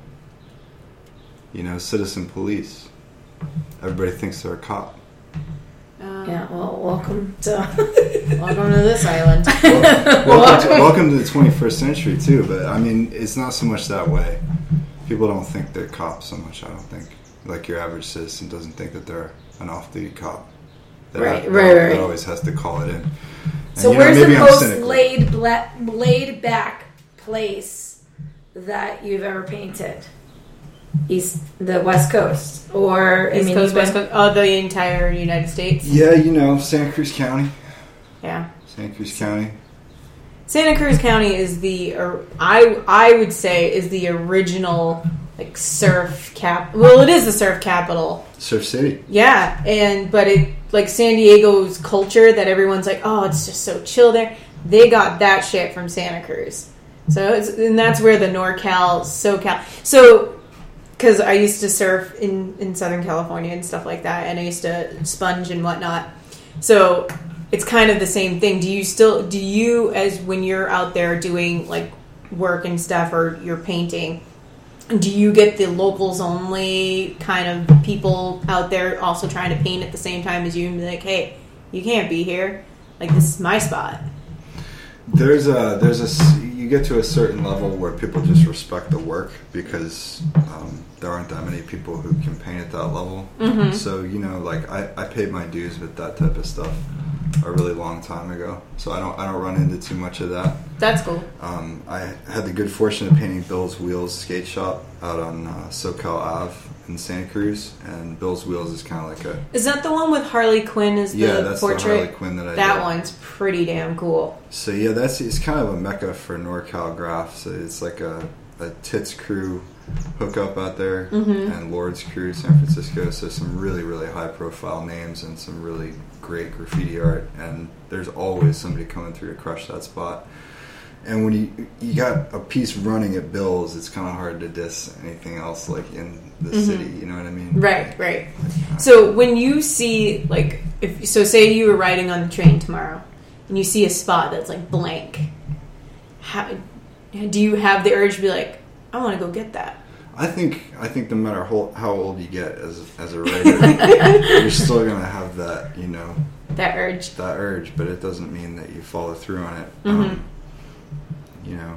You know, citizen police. Everybody thinks they're a cop.
Yeah, well, welcome to
this island.
Welcome to the 21st century, too. But, I mean, it's not so much that way. People don't think they're cops so much, I don't think. Like your average citizen doesn't think that they're an off-duty cop.
Right.
That always has to call it in. And,
so where's the most laid back place that you've ever painted? The West Coast? Or
East Coast, West Coast? Oh, the entire United States?
Yeah, you know, Santa Cruz County.
Yeah.
Santa Cruz County.
Santa Cruz County is I would say is the original like surf cap. Well, it is the surf capital.
Surf City.
Yeah, but it like San Diego's culture that everyone's like, oh, it's just so chill there. They got that shit from Santa Cruz. So and that's where the NorCal, SoCal. So because I used to surf in Southern California and stuff like that, and I used to sponge and whatnot. So it's kind of the same thing. Do you, as when you're out there doing like work and stuff or you're painting, do you get the locals only kind of people out there also trying to paint at the same time as you and be like, hey, you can't be here? like, this is my spot.
You get to a certain level where people just respect the work because there aren't that many people who can paint at that level.
Mm-hmm.
So, you know, like I paid my dues with that type of stuff a really long time ago. So I don't run into too much of that.
That's cool.
I had the good fortune of painting Bill's Wheels skate shop out on SoCal Ave in Santa Cruz, and Bill's Wheels is kind of like a...
Is that the one with Harley Quinn as the portrait?
Yeah, that's the Harley Quinn that I
That
did.
one's pretty damn cool.
So yeah, it's kind of a mecca for NorCal graph. So it's like a Tits crew hookup out there,
Mm-hmm.
and Lord's crew, San Francisco. So some really, really high profile names and some really great graffiti art. And there's always somebody coming through to crush that spot. And when you got a piece running at Bill's, it's kind of hard to diss anything else like in the
Mm-hmm.
city. You know what I mean?
Right. So when you see, like, say you were riding on the train tomorrow and you see a spot that's like blank, how do you have the urge to be like, I want to go get that?
I think no matter how old you get as a writer, you're still gonna have that, you know,
That urge.
but it doesn't mean that you follow through on it.
Mm-hmm.
You know,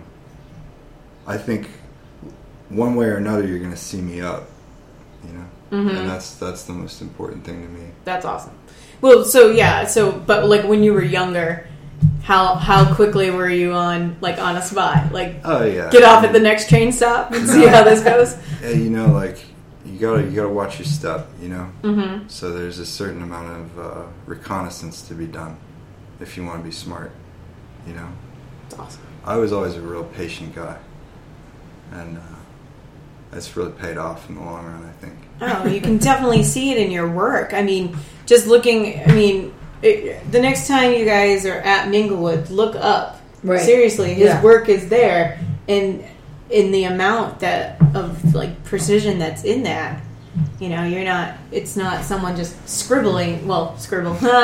I think one way or another you're gonna see me up, you know,
Mm-hmm.
and that's the most important thing to me.
That's awesome. Well, but like when you were younger, how quickly were you on a spot? Like,
Oh yeah,
get off at the next train stop and see how this goes.
Yeah, you know, like you gotta watch your step, you know.
Mm-hmm.
So there's a certain amount of reconnaissance to be done if you want to be smart, you know.
That's awesome.
I was always a real patient guy, and it's really paid off in the long run, I think.
Oh, you can definitely see it in your work. I mean, just looking. I mean, the next time you guys are at Minglewood, look up.
Right.
Seriously, his
Yeah.
work is there, and in the amount of like precision that's in that. You know, it's not someone just scribbling. Well, scribble.
Look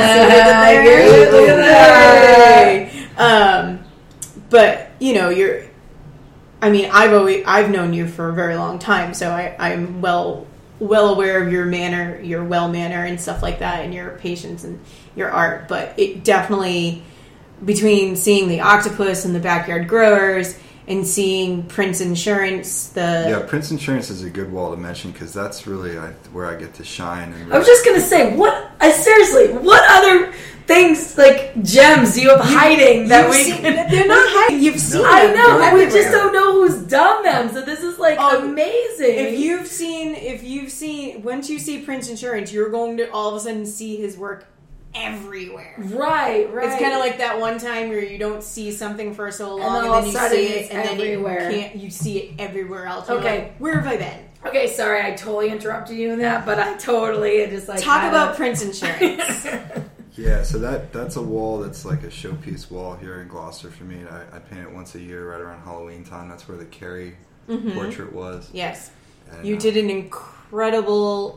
at that.
But you know, I've known you for a very long time, so I'm well aware of your manner, your manner and stuff like that, and your patience and your art. But it definitely, between seeing the octopus and the Backyard Growers and seeing Prince Insurance,
Prince Insurance is a good wall to mention because that's really where I get to shine. And
I was just gonna say, seriously, what other things, like gems, do you have hiding that
they're not hiding. You've seen them.
I know,
They're
but we just
everywhere.
don't know who's done them. So this is like amazing.
If you've seen, once you see Prince Insurance, you're going to all of a sudden see his work everywhere.
Right.
It's kind of like that one time where you don't see something for so long,
then
and
all
then
of
you
a sudden
see
it's
it, and
everywhere.
then you see it everywhere else. You're
Okay.
like, where have I been?
Okay, sorry, I totally interrupted you in that, but I totally just like
Talk
had
about
a-
Prince Insurance.
Yeah, so that's a wall that's like a showpiece wall here in Gloucester for me. I paint it once a year right around Halloween time. That's where the Carrie portrait was.
Yes.
And,
You did an incredible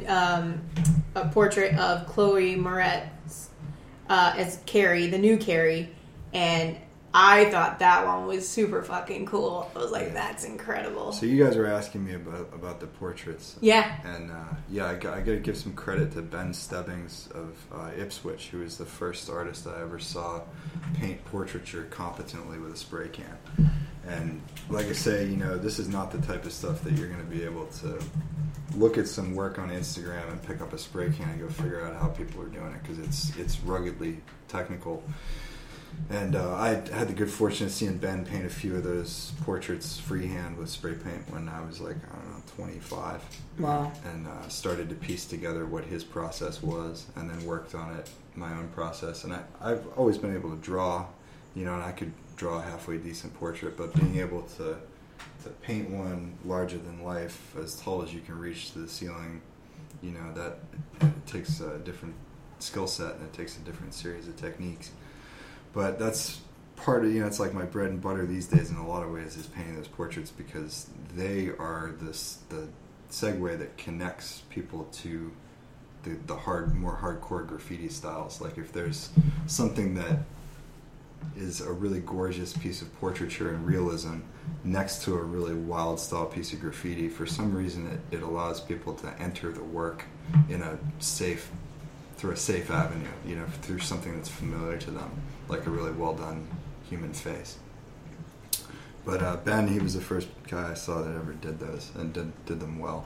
a portrait of Chloe Moretz as Carrie, the new Carrie, and I thought that one was super fucking cool. I was like, that's incredible.
So you guys were asking me about the portraits.
Yeah.
And I got to give some credit to Ben Stebbings of Ipswich, who was the first artist I ever saw paint portraiture competently with a spray can. And like I say, you know, this is not the type of stuff that you're going to be able to look at some work on Instagram and pick up a spray can and go figure out how people are doing it, because it's ruggedly technical. And I had the good fortune of seeing Ben paint a few of those portraits freehand with spray paint when I was like, I don't know, 25.
Wow.
And started to piece together what his process was, and then worked on it, my own process. And I've always been able to draw, you know, and I could draw a halfway decent portrait, but being able to paint one larger than life, as tall as you can reach to the ceiling, you know, that it takes a different skill set, and it takes a different series of techniques. But that's part of, you know, it's like my bread and butter these days in a lot of ways, is painting those portraits, because they are the segue that connects people to the more hardcore graffiti styles. Like if there's something that is a really gorgeous piece of portraiture and realism next to a really wild style piece of graffiti, for some reason it allows people to enter the work in a safe through a safe avenue, through something that's familiar to them, like a really well done human face. But Ben, he was the first guy I saw that ever did those and did them well.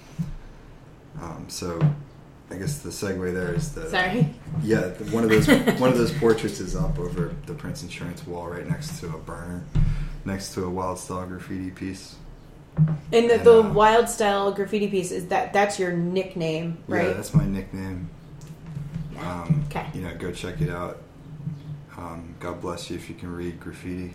So I guess the segue there is that one of those portraits is up over the Prince Insurance wall, right next to a burner, next to a Wild Style graffiti piece.
And the Wild Style graffiti piece that's your nickname, right?
Yeah, that's my nickname.
Okay.
Go check it out. God bless you if you can read graffiti.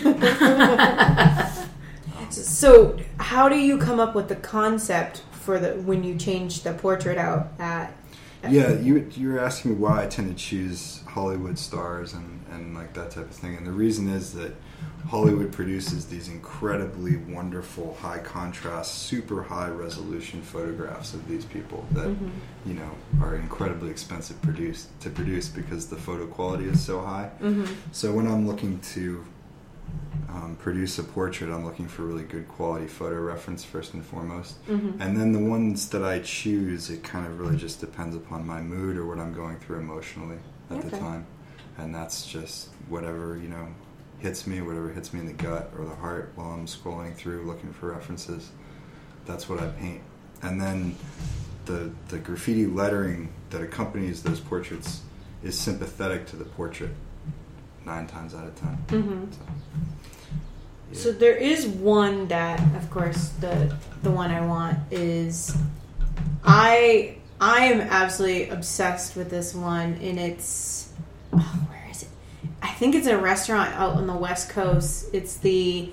So, how do you come up with the concept for when you change the portrait out at
Yeah, you were asking me why I tend to choose Hollywood stars and like that type of thing, and the reason is that Hollywood produces these incredibly wonderful, high contrast, super high resolution photographs of these people that are incredibly expensive to produce because the photo quality is so high. So when I'm looking to produce a portrait, I'm looking for really good quality photo reference first and foremost, and then the ones that I choose, it kind of really just depends upon my mood or what I'm going through emotionally at the time, and that's just whatever hits me in the gut or the heart while I'm scrolling through looking for references. That's what I paint, and then the graffiti lettering that accompanies those portraits is sympathetic to the portrait 9 times out of 10.
So there is one that, of course, the one I want is I am absolutely obsessed with this one, and it's where is it? I think it's a restaurant out on the West Coast. It's the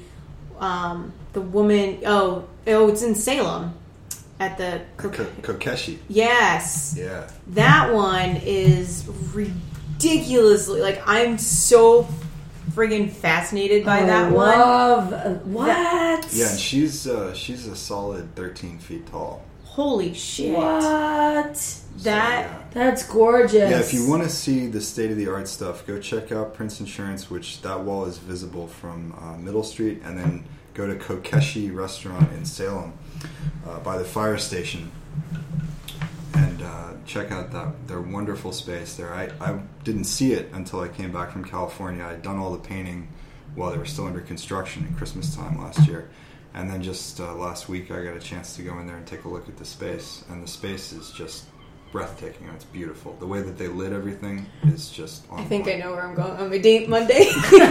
woman. Oh, it's in Salem at the
Kokeshi.
Yes.
Yeah.
That one is ridiculously I'm so friggin' fascinated by that one.
What?
Yeah, and she's a solid 13 feet tall.
Holy shit!
What?
That's
gorgeous.
Yeah, if you want to see the state of the art stuff, go check out Prince Insurance, which that wall is visible from Middle Street, and then go to Kokeshi Restaurant in Salem by the fire station, and check out their wonderful space there. I didn't see it until I came back from California. I'd done all the painting while they were still under construction at Christmas time last year. And then just last week I got a chance to go in there and take a look at the space. And the space is just breathtaking. It's beautiful. The way that they lit everything is just on
I think
point.
I know where I'm going on my date Monday.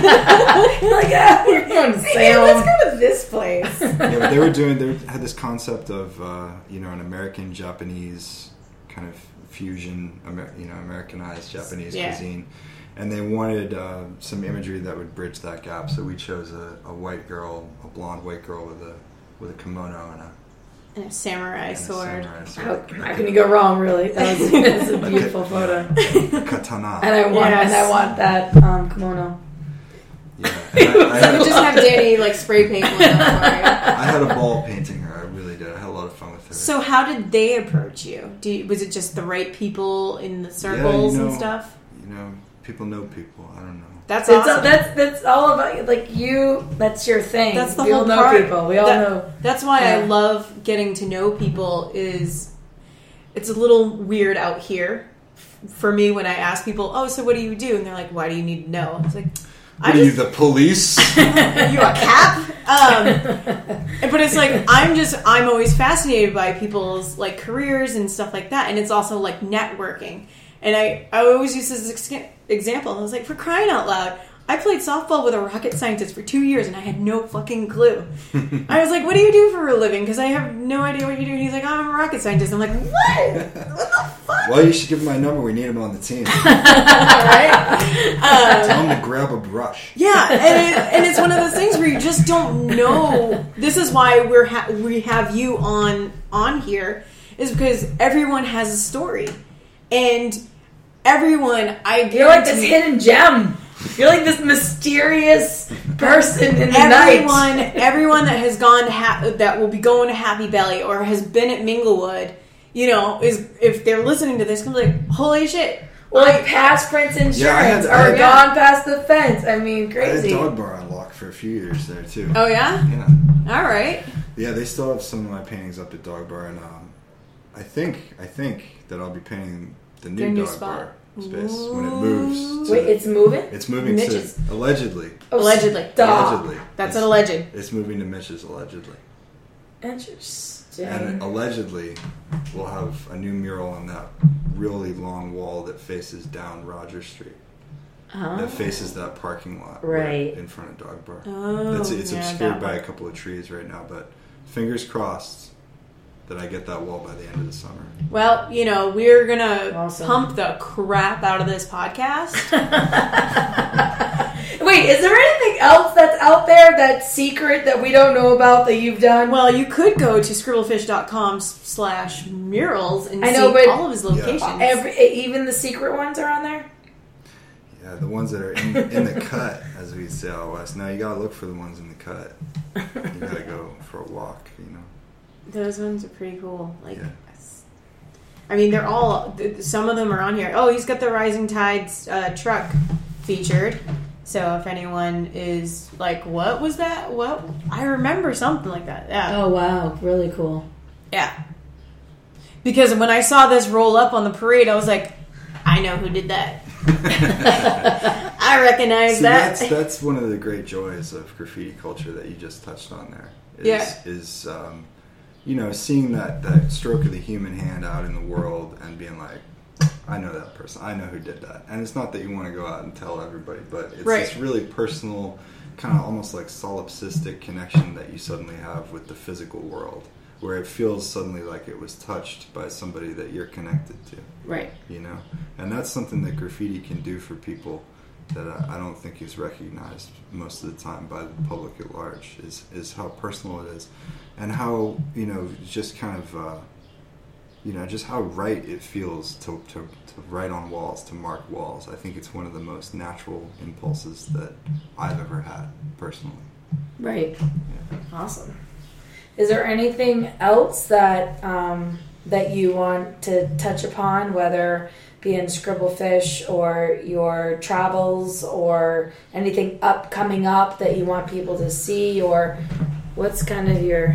We're going to Salem.
Let's go to this place.
Yeah, but they had this concept of an American Japanese kind of fusion, Americanized Japanese cuisine, and they wanted some imagery that would bridge that gap. So we chose a white girl, a blonde white girl with a kimono
and a samurai sword.
How can you go wrong? Really, that's a beautiful photo.
Katana.
And I want that kimono.
Yeah,
I would just have Danny spray paint one up.
I had a ball painting her. I really did. I had a lot of fun with her.
So how did they approach you? Was it just the right people in the circles and stuff?
People know people. I don't know.
That's awesome.
That's all about you. That's your thing.
That's the
whole
part.
Know people. We all know.
That's why I love getting to know people. It's a little weird out here for me when I ask people, "Oh, so what do you do?" And they're like, "Why do you need to know?" It's like,
Are you the police?
You a cop? But it's I'm always fascinated by people's careers and stuff like that, and it's also networking. And I always use this example. I was like, for crying out loud, I played softball with a rocket scientist for 2 years, and I had no fucking clue. I was like, what do you do for a living? Because I have no idea what you do. And he's like, I'm a rocket scientist. I'm like, what? What the fuck?
Well, you should give him my number. We need him on the team.
Right?
Tell him to grab a brush.
Yeah, and it's one of those things where you just don't know. This is why we have you on here, is because everyone has a story. And everyone,
you're like this hidden gem. You're like this mysterious person in the night.
Everyone that has gone that will be going to Happy Belly or has been at Minglewood, is if they're listening to this, comes holy shit.
Well, past Prince Insurance or gone past the fence. I mean, crazy.
I had Dog Bar on lock for a few years there too.
Oh yeah?
Yeah.
All right.
Yeah, they still have some of my paintings up at Dog Bar, and I think that I'll be painting the
Their
new
new
dog
spot.
bar space when it moves.
Wait, it's moving?
It's moving
Mitch's.
to allegedly.
Allegedly.
Stop.
Allegedly.
That's
It's-
an alleged.
It's moving to Mitch's allegedly.
Interesting.
And allegedly, we'll have a new mural on that really long wall that faces down Roger Street. That faces that parking lot
Right.
in front of Dog Bar.
Oh,
It's
yeah,
obscured
that
by
one.
a couple of trees right now, but fingers crossed that I get that wall by the end of the summer.
Well, we're gonna
Awesome.
pump the crap out of this podcast.
Wait, is there anything else that's out there that's secret that we don't know about that you've done?
Well, you could go to scribblefish.com/murals and
I know,
see
but-
all of his locations.
Even the secret ones are on there?
Yeah, the ones that are in the cut, as we say out west. Now you gotta look for the ones in the cut. You gotta go for a walk,
Those ones are pretty cool. Like,
Yeah.
I mean, they're all. Some of them are on here. Oh, he's got the Rising Tides truck featured. So if anyone is like, "What was that? What?" I remember something like that. Yeah,
Oh, wow. Really cool.
yeah. Because when I saw this roll up on the parade, I was like, "I know who did that. I recognize
See,
that."
that's one of the great joys of graffiti culture that you just touched on there. Is seeing that stroke of the human hand out in the world and being like, I know that person. I know who did that. And it's not that you want to go out and tell everybody, but it's
Right.
this really personal, kind of almost like solipsistic connection that you suddenly have with the physical world, where it feels suddenly like it was touched by somebody that you're connected to.
Right.
And that's something that graffiti can do for people that I don't think is recognized most of the time by the public at large, is how personal it is, and how, just kind of, just how right it feels to write on walls, to mark walls. I think it's one of the most natural impulses that I've ever had, personally.
Right. Awesome. Is there anything else that that you want to touch upon, whether be in Scribblefish or your travels or anything coming up that you want people to see, or what's kind of your...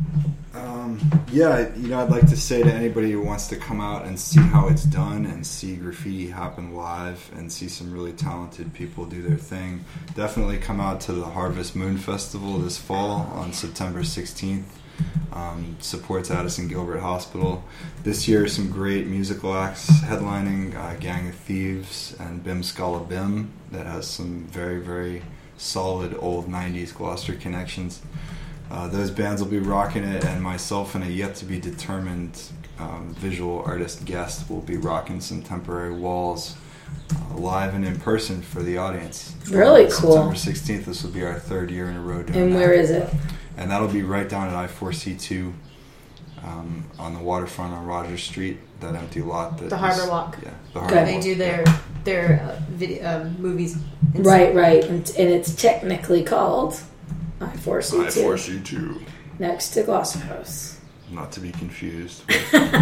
I'd like to say to anybody who wants to come out and see how it's done and see graffiti happen live and see some really talented people do their thing, definitely come out to the Harvest Moon Festival this fall on September 16th. Supports Addison Gilbert Hospital. This year, some great musical acts headlining Gang of Thieves and Bim Scala Bim, that has some very, very solid old 90s Gloucester connections. Those bands will be rocking it, and myself and a yet-to-be-determined visual artist guest will be rocking some temporary walls live and in person for the audience.
Really cool.
September 16th, this will be our third year in a row doing
And
that.
where is it?
And that'll be right down at I-4C2 on the waterfront on Rogers Street, that empty lot.
The Harbor Walk.
Yeah, the Harbor
Good.
They
Walk.
do their video, movies. and
Right. And it's technically called I-4C2.
I-4C2.
Next to Gloucester House.
Not to be confused with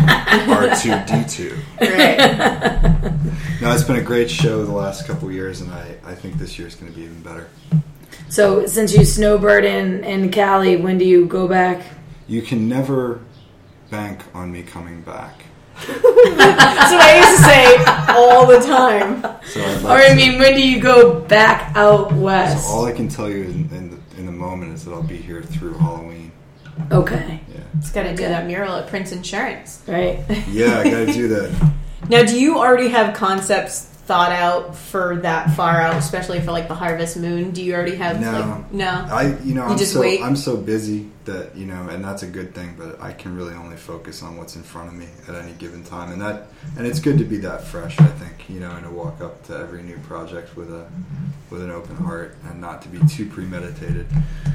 R2-D2.
Right.
No, it's been a great show the last couple of years, and I think this year's going to be even better.
So since you snowbird in Cali, when do you go back?
You can never bank on me coming back.
That's what I used to say all the time.
So I'd
Or
like
I
to-
mean, when do you go back out west?
So all I can tell you in the moment is that I'll be here through Halloween.
Okay.
Yeah,
It's got to do that mural at Prince Insurance.
Right.
yeah, I got to do that.
Now, do you already have concepts thought out for that far out, especially for like the Harvest Moon? Do you already have no?
I'm so busy that, and that's a good thing, but I can really only focus on what's in front of me at any given time, and it's good to be that fresh, I think, and to walk up to every new project with an open heart and not to be too premeditated.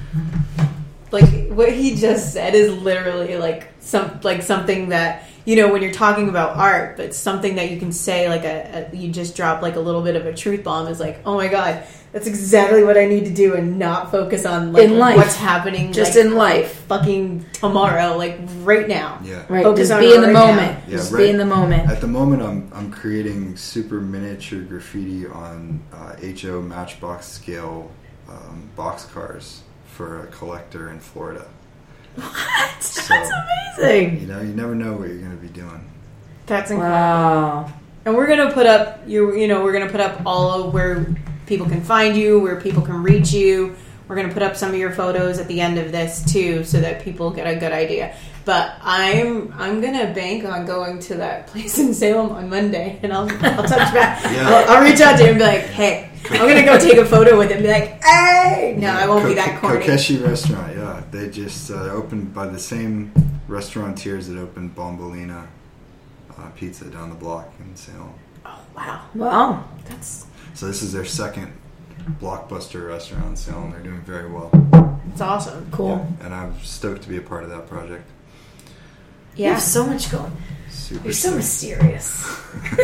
Like what he just said is literally like something that, when you're talking about art, but something that you can say you just drop like a little bit of a truth bomb is like, oh my god, that's exactly what I need to do and not focus on like
In life.
what's happening
Just
like,
in life.
fucking tomorrow, like right now.
Yeah.
Right.
Focus
Just
on
be
it
in the
right
moment.
now.
Yeah,
Just
right.
be in the moment.
At the moment, I'm creating super miniature graffiti on HO Matchbox scale boxcars for a collector in Florida.
What?
So,
That's amazing.
you never know what you're going to be doing.
That's incredible.
Wow.
And we're gonna put up we're gonna put up all of where people can find you, where people can reach you. We're gonna put up some of your photos at the end of this too, so that people get a good idea. But I'm gonna bank on going to that place in Salem on Monday, and I'll touch back.
Yeah.
I'll reach out to him and be like, hey, I'm gonna go take a photo with him. And be like, hey, no, I won't be that corny.
Kokeshi Restaurant, yeah, they just opened by the same restaurateurs that opened Bombolina Pizza down the block in Salem.
Oh wow,
Wow.
So this is their second blockbuster restaurant in Salem. They're doing very well.
it's awesome.
Cool.
Yeah, and I'm stoked to be a part of that project.
You have so much going.
Super
You're so
stoked.
mysterious.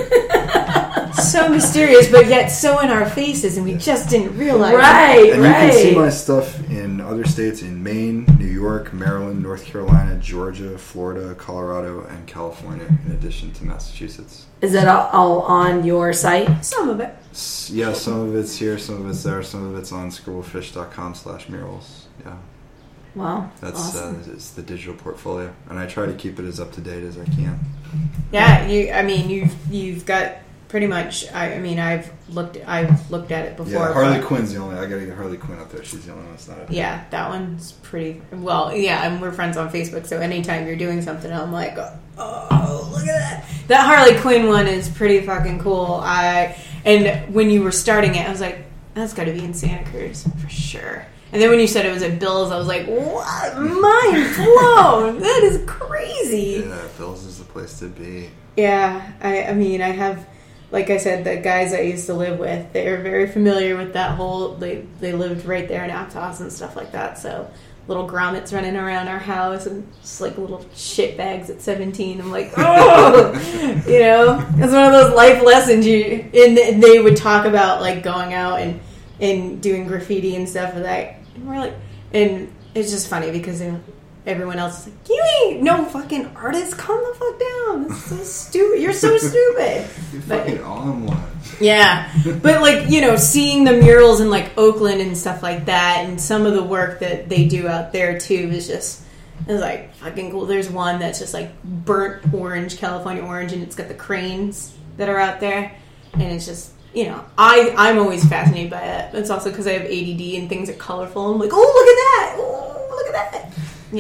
So mysterious, but yet so in our faces, and we just didn't realize.
Right,
And
right.
you can see my stuff in other states, in Maine, New York, Maryland, North Carolina, Georgia, Florida, Colorado, and California, in addition to Massachusetts.
Is it all on your site?
Some of it.
Yeah, some of it's here, some of it's there, some of it's on scribblefish.com/murals. Yeah,
Wow.
that's
awesome.
it's the digital portfolio, and I try to keep it as up to date as I can.
Yeah, you've got pretty much. I've looked at it before.
Yeah, Harley
but-
Quinn's the only. I gotta get Harley Quinn up there. She's the only one that's not up there.
Yeah, that one's pretty well. Yeah, and we're friends on Facebook, so anytime you're doing something, I'm like, oh, look at that. That Harley Quinn one is pretty fucking cool. And when you were starting it, I was like, that's got to be in Santa Cruz for sure. And then when you said it was at Bill's, I was like, what? Mind blown. That is crazy.
Yeah, Bill's is the place to be.
Yeah, I have, like I said, the guys I used to live with, they're very familiar with that whole, they lived right there in Aptos and stuff like that, so little grommets running around our house and just like little shit bags at 17. I'm like, oh, it's one of those life lessons and they would talk about like going out and doing graffiti and stuff like that. And we're like, and it's just funny because everyone else is like, you ain't no fucking artist, calm the fuck down. It's so stupid. You're so stupid.
You're
But-
fucking on one.
Yeah, but like, seeing the murals in like Oakland and stuff like that, and some of the work that they do out there too is like fucking cool. There's one that's just like burnt orange, California orange, and it's got the cranes that are out there, and it's just, I'm always fascinated by it. It's also because I have ADD and things are colorful. I'm like, oh, look at that! Oh, look at that!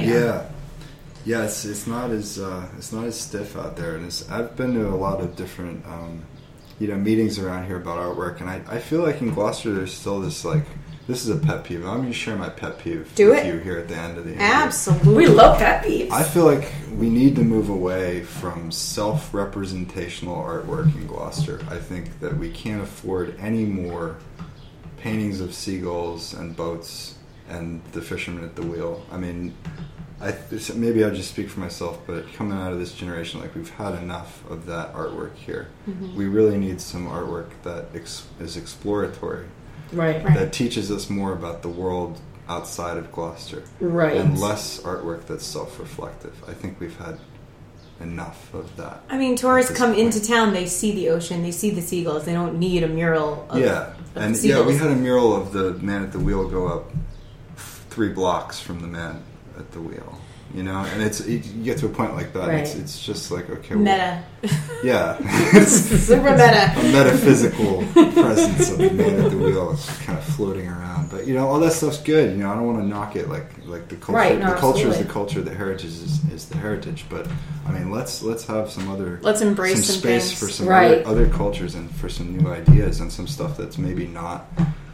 Yeah, it's not as stiff out there, and I've been to a lot of different meetings around here about artwork, and I feel like in Gloucester there's still this like, this is a pet peeve. I'm going to share my pet peeve with you here at the end of the interview.
Absolutely,
We love pet peeves.
I feel like we need to move away from self-representational artwork in Gloucester. I think that we can't afford any more paintings of seagulls and boats and the fisherman at the wheel. I mean, maybe I'll just speak for myself, but coming out of this generation, like, we've had enough of that artwork here. Mm-hmm. We really need some artwork that is exploratory,
right.
that teaches us more about the world outside of Gloucester,
Right.
and less artwork that's self-reflective. I think we've had enough of that.
I mean, tourists
at this
come
point.
into town, they see the ocean, they see the seagulls. They don't need a mural of,
Yeah,
of
and
the seagulls.
we had a mural of the man at the wheel go up 3 blocks from the man at the wheel. And you get to a point like that,
Right.
it's just like, okay,
Meta.
Yeah.
Super meta.
A metaphysical presence of the man at the wheel is kind of floating around. But, all that stuff's good. I don't want to knock it like the culture.
Right, no,
the culture is
absolutely.
the culture, the heritage is the heritage. But, I mean, let's have some other...
Let's embrace some
space
things.
for some
Right.
other cultures and for some new ideas and some stuff that's maybe not,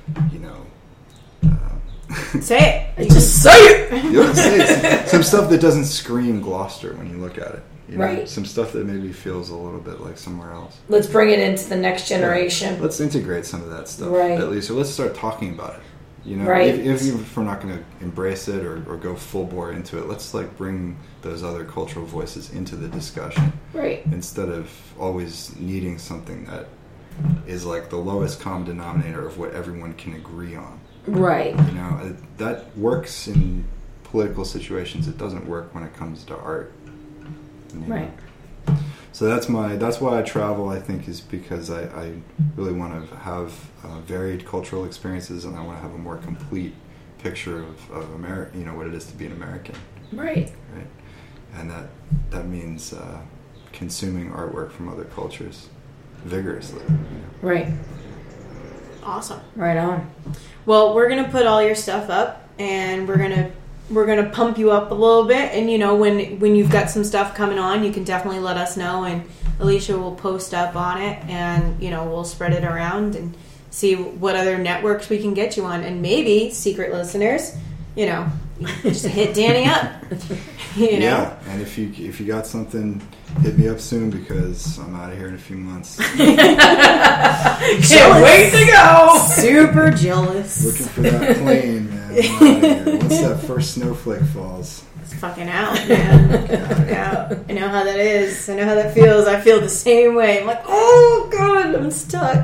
Say it.
Just say it.
some stuff that doesn't scream Gloucester when you look at it.
Right.
Some stuff that maybe feels a little bit like somewhere else.
Let's bring it into the next generation.
Let's integrate some of that stuff,
Right.
at least, or let's start talking about it.
Right.
If we're not going to embrace it or go full bore into it, let's bring those other cultural voices into the discussion,
Right.
instead of always needing something that is like the lowest common denominator of what everyone can agree on.
Right.
That works in political situations. It doesn't work when it comes to art.
Right.
So that's why I travel, I think, is because I really want to have varied cultural experiences, and I want to have a more complete picture of America, what it is to be an American.
Right.
Right. And that means consuming artwork from other cultures. vigorously.
Right.
Awesome.
Right on.
Well, we're gonna put all your stuff up, and we're gonna pump you up a little bit. And when you've got some stuff coming on, you can definitely let us know, and Alicia will post up on it, and we'll spread it around and see what other networks we can get you on, and maybe secret listeners, just hit Danny up.
Yeah, and if you got something, hit me up soon because I'm out of here in a few months.
Can't wait to go. Super jealous.
Looking for that plane, man. I'm out of here. Once that first snowflake falls.
It's fucking out, man. Yeah, I know how that is. I know how that feels. I feel the same way. I'm like, oh god, I'm stuck.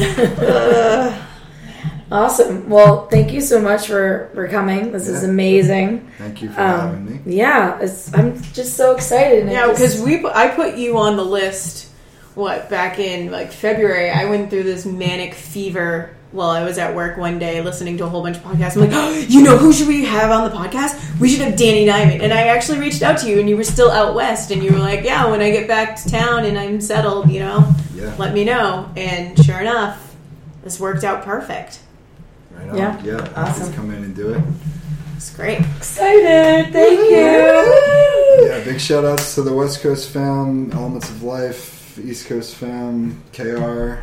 Awesome. Well, thank you so much for coming. This is amazing.
Thank you for having me.
Yeah, I'm just so excited.
Yeah, because I put you on the list. Back in February? I went through this manic fever while I was at work one day listening to a whole bunch of podcasts. I'm like, who should we have on the podcast? We should have Danny Diamond. And I actually reached out to you, and you were still out west, and you were like, yeah, when I get back to town and I'm settled, let me know. And sure enough, this worked out perfect.
Right on.
Yeah. Awesome.
Just come in and do it.
It's great.
Excited. Thank you.
Yeah, big shout outs to the West Coast fam, Elements of Life, East Coast fam, KR.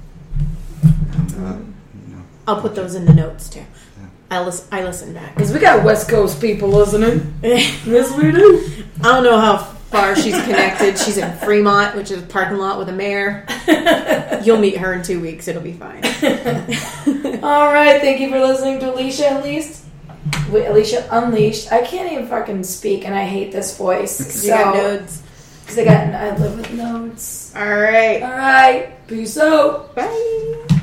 And,
I'll put those in the notes too. Yeah. I listen back.
Because we got West Coast people listening. Yes, we do.
I don't know how far she's connected. She's in Fremont, which is a parking lot with a mayor. You'll meet her in 2 weeks. It'll be fine.
All right. Thank you for listening to Alicia Unleashed. I can't even fucking speak, and I hate this voice.
You got nodes.
Because I live with nodes.
All right.
Peace out.
Bye.